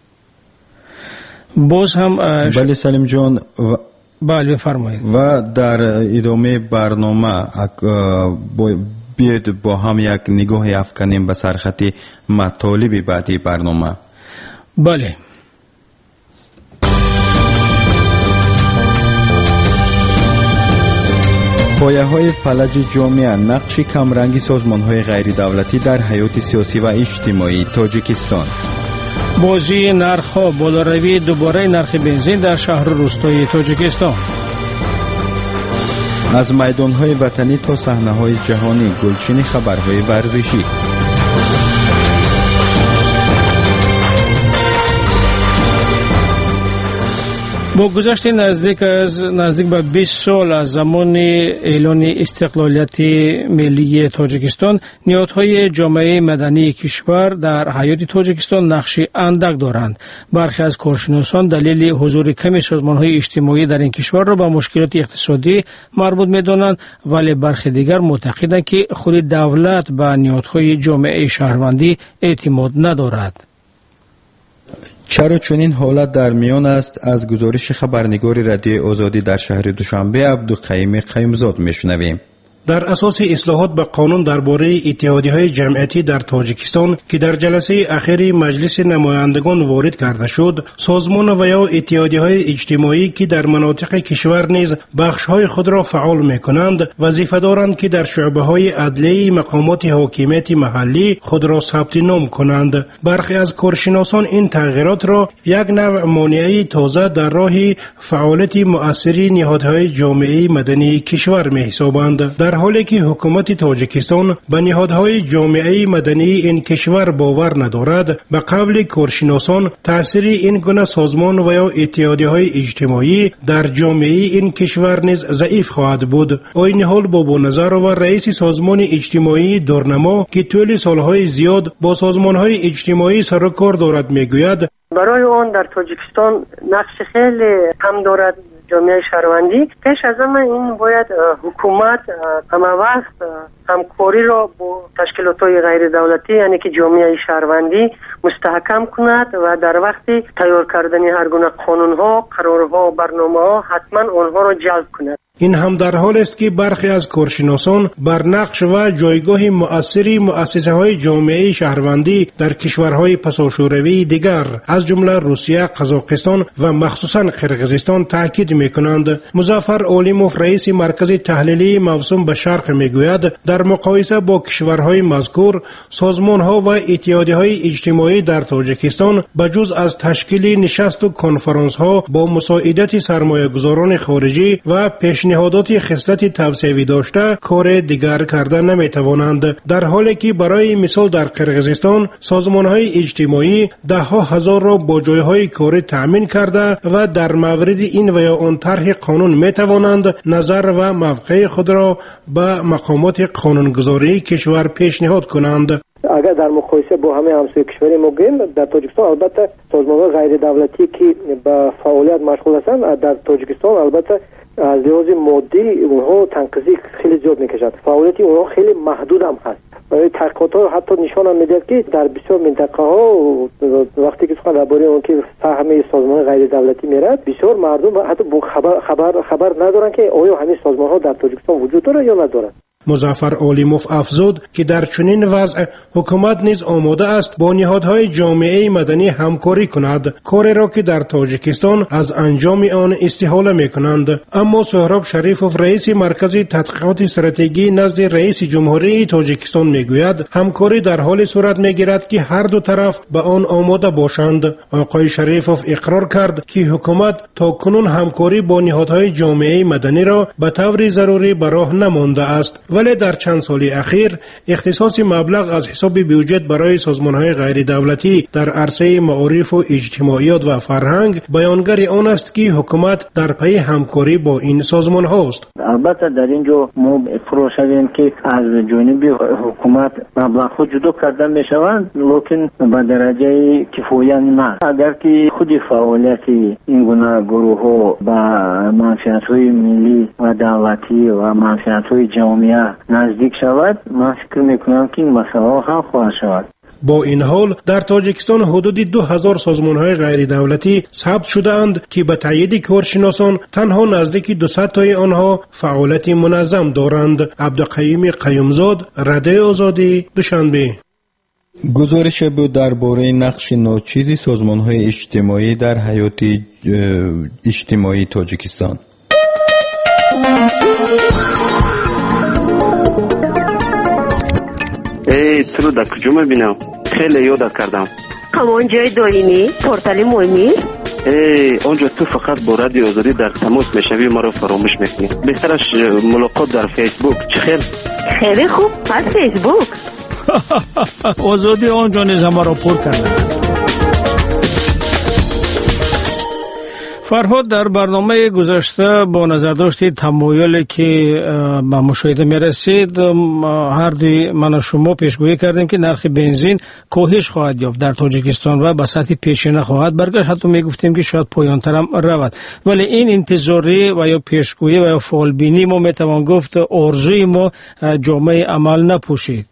باز هم بله سلیم جان و بله بفرمایید. و در ادامه برنامه بیاید با هم یک نگاه افکنیم به سرخط مطالب بعدی برنامه. بله. پایه‌های فلج جامعه، نقش کمرنگی سازمان‌های غیر دولتی در حیات سیاسی و اجتماعی تاجیکستان. بازی نرخ‌ها، بالاروی دوباره نرخ بنزین در شهر روستایی تاجیکستان. از میدان‌های وطنی تا صحنه‌های جهانی، گلچین خبرهای ورزشی. با گذشت نزدیک از نزدیک به بیست سال از زمان اعلان استقلالیت ملی تاجیکستان، نهادهای جامعه مدنی کشور در حیات تاجیکستان نقشی اندک دارند. برخی از کارشناسان دلیل حضور کم سازمان‌های اجتماعی در این کشور را به مشکلات اقتصادی مربوط می‌دانند، ولی برخی دیگر معتقدند که خود دولت به نهادهای جامعه شهروندی اعتماد ندارد. چرا چنین حالت در میان است؟ از گزارش خبرنگار رادیوی آزادی در شهر دوشنبه عبدالقیوم قیومزاد میشنویم. در اساس اصلاحات به قانون درباره اتحادیه‌های جمعیتی در تاجیکستان که در جلسه اخیر مجلس نمایندگان وارد کرده شد، سازمان و یا اتحادیه‌های اجتماعی که در مناطق کشور نیز بخش‌های خود را فعال می‌کنند، وظیفه دارند که در شعبه‌های عدلیه مقامات حاکمیت محلی خود را ثبت نام کنند. برخی از کارشناسان این تغییرات را یک نوع مانعی تازه در راه فعالیت مؤثر نهادهای جامعه مدنی کشور می‌حسابند. در حالی که حکومت تاجیکستان به نهادهای جامعه مدنی این کشور باور ندارد، به قول کارشناسان تأثیر این گونه سازمان و یا اتحادیه‌های اجتماعی در جامعه این کشور نیز ضعیف خواهد بود. این حال بابا نظر و رئیس سازمان اجتماعی دورنما که طول سالهای زیاد با سازمان‌های اجتماعی سر و کار دارد میگوید برای آن در تاجیکستان نقش خیلی کم دارد جامعه شهروندی. پیش از همه این باید حکومت همه وقت همکاری را با تشکیلات‌های غیر دولتی یعنی که جامعه شهروندی مستحکم کند و در وقت تیار کردن هر گونه قانون‌ها، قرارها، برنامه‌ها حتما آنها را جلب کند. این هم در حال است که برخی از کارشناسان بر نقش و جایگاه مؤثری مؤسسه‌های جامعه شهروندی در کشورهای پساشوروی دیگر از جمله روسیه، قزاقستان و مخصوصاً قرقیزستان تاکید می‌کنند. مظفر علیموف رئیس مرکز تحلیلی موسوم به شرق میگوید در مقایسه با کشورهای مذکور، سازمان‌ها و اتحادیه‌های اجتماعی در تاجیکستان بجز از تشکیل نشست و کنفرانس‌ها با مساعدت سرمایه‌گذاران خارجی و پیش پیشنهادات خصلت توسعه‌ای داشته کار دیگر کرده نمیتوانند، در حالی که برای مثال در قرقیزستان سازمان‌های اجتماعی ده ها هزار را با جایهای کاری تأمین کرده و در مورد این و یا آن طرح قانون میتوانند نظر و موقع خود را به مقامات قانونگذاری کشور پیشنهاد کنند. اگر در مقایسه با همه همسایه کشوری ما بگیم، در تاجیکستان البته سازمان‌های غیر دولتی که به فعالیت مشغول هستند در تاجیکستان البته از لحاظ مادی اونها تنقیزی خیلی زیاد میکشد. فعالیت اونها خیلی محدود هم هست. تحقیقات ها حتی نشان میده که در بسیار منطقه ها وقتی که سخن درباره اون که سهم سازمان غیر دولتی میرد، بسیار مردم حتی خبر خبر خبر ندارن که آیا همین سازمان ها در تاجیکستان وجود داره یا نداره. مظفر عالیموف افزود که در چنین وضع حکومت نیز آماده است با نهادهای جامعه مدنی همکاری کند، کاری را که در تاجیکستان از انجام آن استحاله میکنند. اما سهراب شریفوف رئیس مرکز تحقیقات استراتژی نزد رئیس جمهوری تاجیکستان میگوید همکاری در حال صورت میگیرد که هر دو طرف به آن آماده باشند. آقای شریفوف اقرار کرد که حکومت تا کنون همکاری با نهادهای جامعه مدنی را به طور ضروری به راه نمانده است، ولی در چند سال اخیر اختصاص مبلغ از حساب بودجه برای سازمان‌های غیر دولتی در عرصه معارف و اجتماعیات و فرهنگ بیانگر آن است که حکومت در پی همکاری با این سازمان‌هاست. البته در اینجا ما اقرار شدیم که از جانب حکومت مبلغ‌ها جدا کرده می‌شوند، لیکن به درجه کفایت نه. اگر که خود فعالیت این گونه گروه‌ها با منفعت‌های ملی و دولتی و منفعت‌های جامعه نزدیک شود، من فکر میکنم که این مسئله هم خواهد شود. با این حال در تاجیکستان حدود دو هزار سازمان‌های غیر دولتی ثبت شده اند که به تایید کارشناسان تنها نزدیک دویست تای آنها فعالیت منظم دارند. عبدالقیوم قیومزاد، رادیوی آزادی، دوشنبه. گزارش بود درباره نقش ناچیز سازمان‌های اجتماعی در حیات اجتماعی تاجیکستان. ای تو در کجا میبینم؟ خیلی یادت کردم. همان جای دارینی؟ پورتال مهمی؟ ای اونجا تو فقط با رادیو آزادی در تماس میشوی، ما رو فراموش میکنی. بهترش ملاقات در فیسبوک. چه خیر؟ خیلی خوب، پس فیسبوک. آزادی آنجا نیز ما را پر کرده. فرهاد، در برنامه گذشته با نظر داشتید تمایلی که به مشاهده می رسید، هر دوی من و شما پیشگویی کردیم که نرخ بنزین کاهش خواهد یافت در تاجیکستان و به سطح پیشینه خواهد برگشت. حتی می گفتیم که شاید پایان‌تر هم رود، ولی این انتظاری و یا پیشگویی و یا فعالبینی ما می توان گفت آرزوی ما جامعه عمل نپوشید.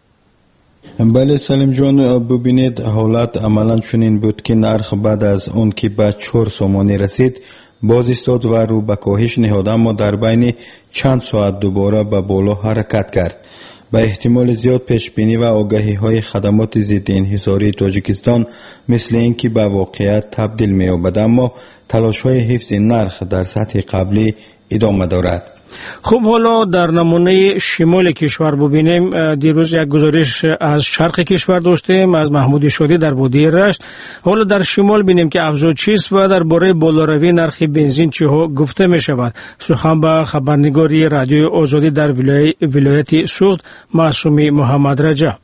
بله سلیم جان، ببینید حالت عملا چنین بود که نرخ بعد از اون که به چهار سومانی رسید باز ایستاد و رو به کاهش نهاد، اما در بین چند ساعت دوباره به بالا حرکت کرد. به احتمال زیاد پیشبینی و آگاهی های خدمات ضد انحصاری تاجیکستان مثل این که به واقعیت تبدیل می یابد، اما تلاش های حفظ نرخ در سطح قبلی ادامه دارد. خب حالا در نمونه شمال کشور ببینیم. دیروز یک گزارش از شرق کشور داشتیم از محمود شادی در وادی رشت. حالا در شمال بینیم که افزود چیست و درباره بالاروی نرخ بنزین چه ها گفته می شود. سخن به خبرنگاری رادیوی آزادی در ولایت سوخت معصومی محمد رجب.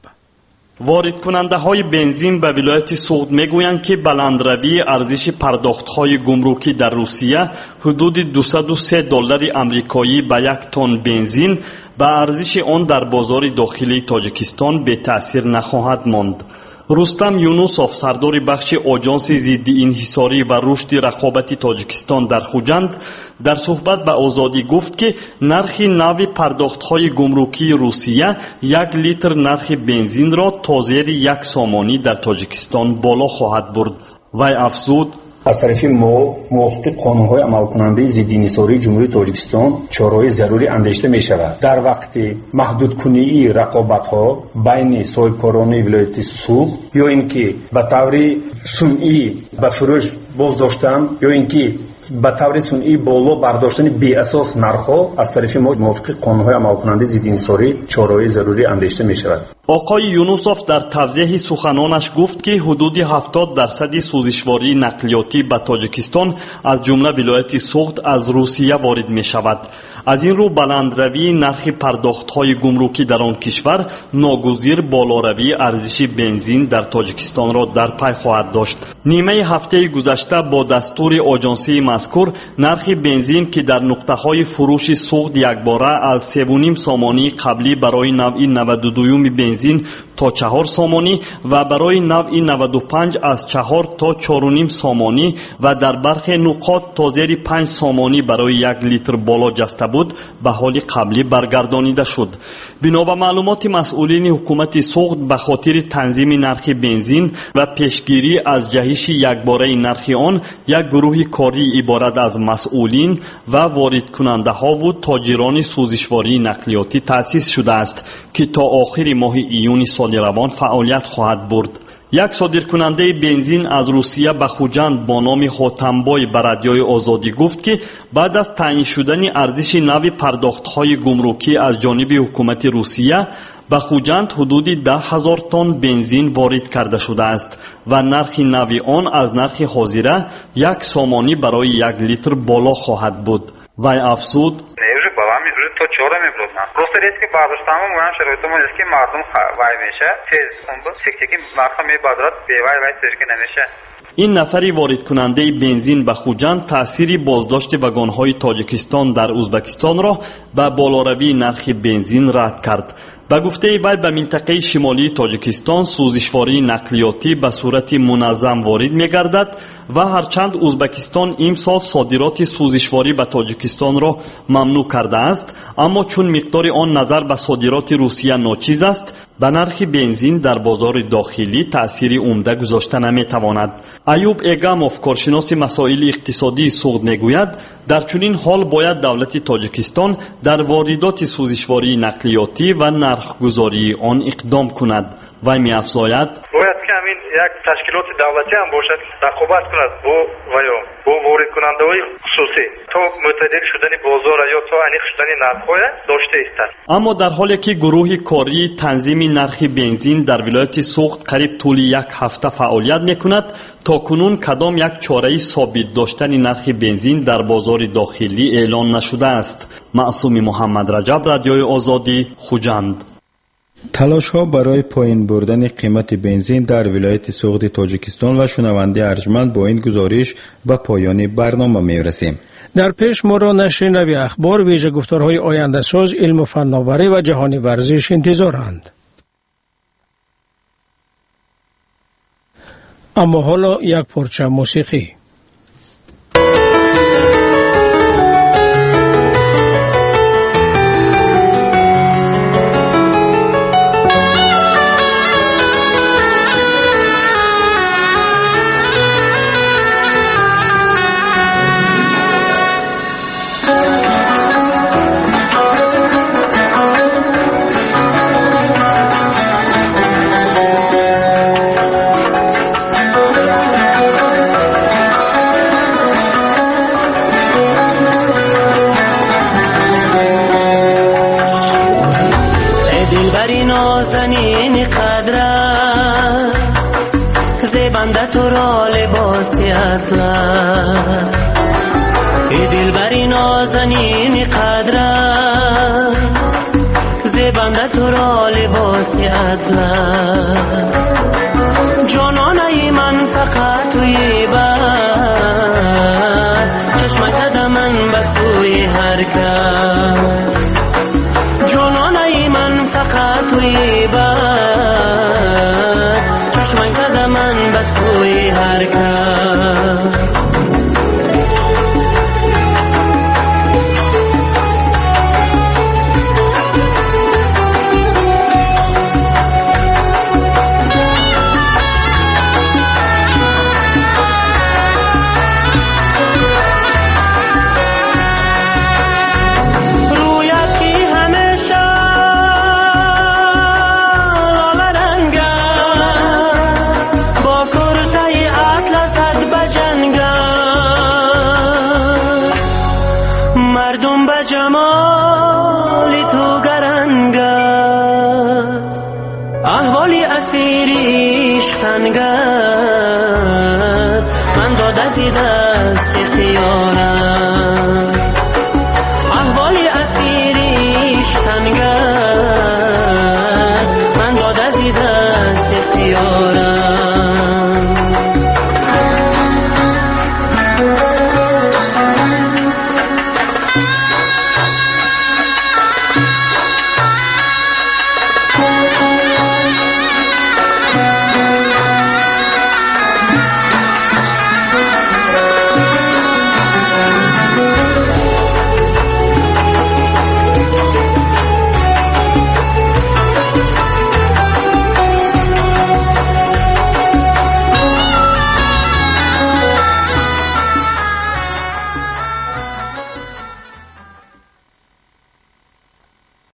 وارد کننده های بنزین به ولایت سوخت میگویند که بلندروی ارزش پرداخت های گمرکی در روسیه حدود دویست و سه دلار آمریکایی به یک تن بنزین به ارزش آن در بازار داخلی تاجیکستان به تأثیر نخواهد ماند. رستم یونوسوف، سردار بخش آژانس ضد انحصاری و رشد رقابت تاجیکستان در خوجند، در صحبت به آزادی گفت که نرخ نو پرداخت‌های گمرکی روسیه یک لیتر نرخ بنزین را تا زیر یک سامانی در تاجیکستان بالا خواهد برد. وی افزود: از طرف ما موافق قانون‌های عملکننده ضد انحصاری جمهوری تاجیکستان چاره‌های ضروری اندیشیده می‌شود. در وقتی محدود کنی رقابت‌ها بین صاحبکاران ولایت سوخت یا اینکه به طور سنئی به فروش باز داشتن یا اینکه به طور سنئی بالا برداشتن بی اساس نرخ‌ها، از طرف ما موافق قانون‌های عملکننده ضد انحصاری چاره‌های ضروری اندیشیده می‌شود. آقای یونوسوف در توضیح سخنانش گفت که حدود هفتاد درصد سوزشواری نقلیاتی به تاجیکستان از جمله ولایت سوخت از روسیه وارد می شود. از این رو بلندروی نرخ پرداخت‌های گمرکی در آن کشور ناگزیر بالاروی ارزش بنزین در تاجیکستان را در پی خواهد داشت. نیمه هفته گذشته با دستور آژانسی مذکور نرخ بنزین که در نقطه‌های فروش سوخت یکباره از سه و نیم سامانی قبلی برای نوع نود و دو بنزین تا چهار سامانی و برای نوع نود و پنج از چهار تا چهار و نیم سامانی و در برخی نقاط تا زیر پنج سامانی برای یک لیتر بالا جسته بود به حال قبلی برگردانیده شد. بنا به معلومات مسئولین حکومت سوخت به خاطر تنظیم نرخ بنزین و پیشگیری از جهش یکباره نرخ آن، یک گروه کاری عبارت از مسئولین و وارد کننده ها و تاجران سوزشواری نقلیاتی تأسیس شده است که تا آخر ماه ایون سال روان فعالیت خواهد برد. یک صادرکننده بنزین از روسیه به خوجند با نام حاتمبای به رادیوی آزادی گفت که بعد از تعیین شدن ارزش نو پرداخت‌های گمرکی از جانب حکومت روسیه به خوجند حدود ده هزار تن بنزین وارد کرده شده است و نرخ نو آن از نرخ حاضره یک سامانی برای یک لیتر بالا خواهد بود. وی افزود: تو چهار امروز نه روز ریسک برداشتم میگم شرایط ما است که مردم وای میشه تیز اون با سکتی نرخ می بازار بیوای وای سرک نمیشه. این نفری وارد کننده بنزین به خوجند تأثیری بازداشت واگن‌های تاجیکستان در ازبکستان را به بالاروی نرخ بنزین رد کرد. به گفته وی به منطقه شمالی تاجیکستان سوزشواری نقلیاتی به صورت منظم وارد می‌گردد و هرچند ازبکستان امسال صادرات سوزشواری به تاجیکستان را ممنوع کرده است، اما چون مقدار آن نظر به صادرات روسیه ناچیز است، به نرخ بنزین در بازار داخلی تأثیری عمده گذاشته نمی‌تواند. ایوب ایگاموف کارشناس مسائل اقتصادی سوخت میگوید در چنین حال باید دولت تاجیکستان در واردات سوزشواری نقلیاتی و نرخگذاری آن اقدام کند. وی می‌افزاید: باید که همین یک تشکیلات دولتی هم باشد رقابت کند با ویا با وارد کننده‌های خصوصی تا معتدل شدن بازار یا تا انیق شدن نرخ‌های داشته است. اما در حالی که گروه کاری تنظیم نرخ بنزین در ولایت سوخت قریب طول یک هفته فعالیت می‌کند، تا کنون کدام یک چاره ثابت داشتن نرخ بنزین در بازار داخلی اعلان نشده است. معصوم محمد رجب، رادیوی آزادی، خوجند. تلاش ها برای پایین بردن قیمت بنزین در ولایت سوخت تاجیکستان و شنونده ارجمند با این گزارش به پایان برنامه می رسیم. در پیش ما را نشر نوی اخبار، ویژه گفتارهای آینده ساز، علم و فناوری و جهانی ورزش انتظارند. اما حالا یک پارچه موسیقی. جانانه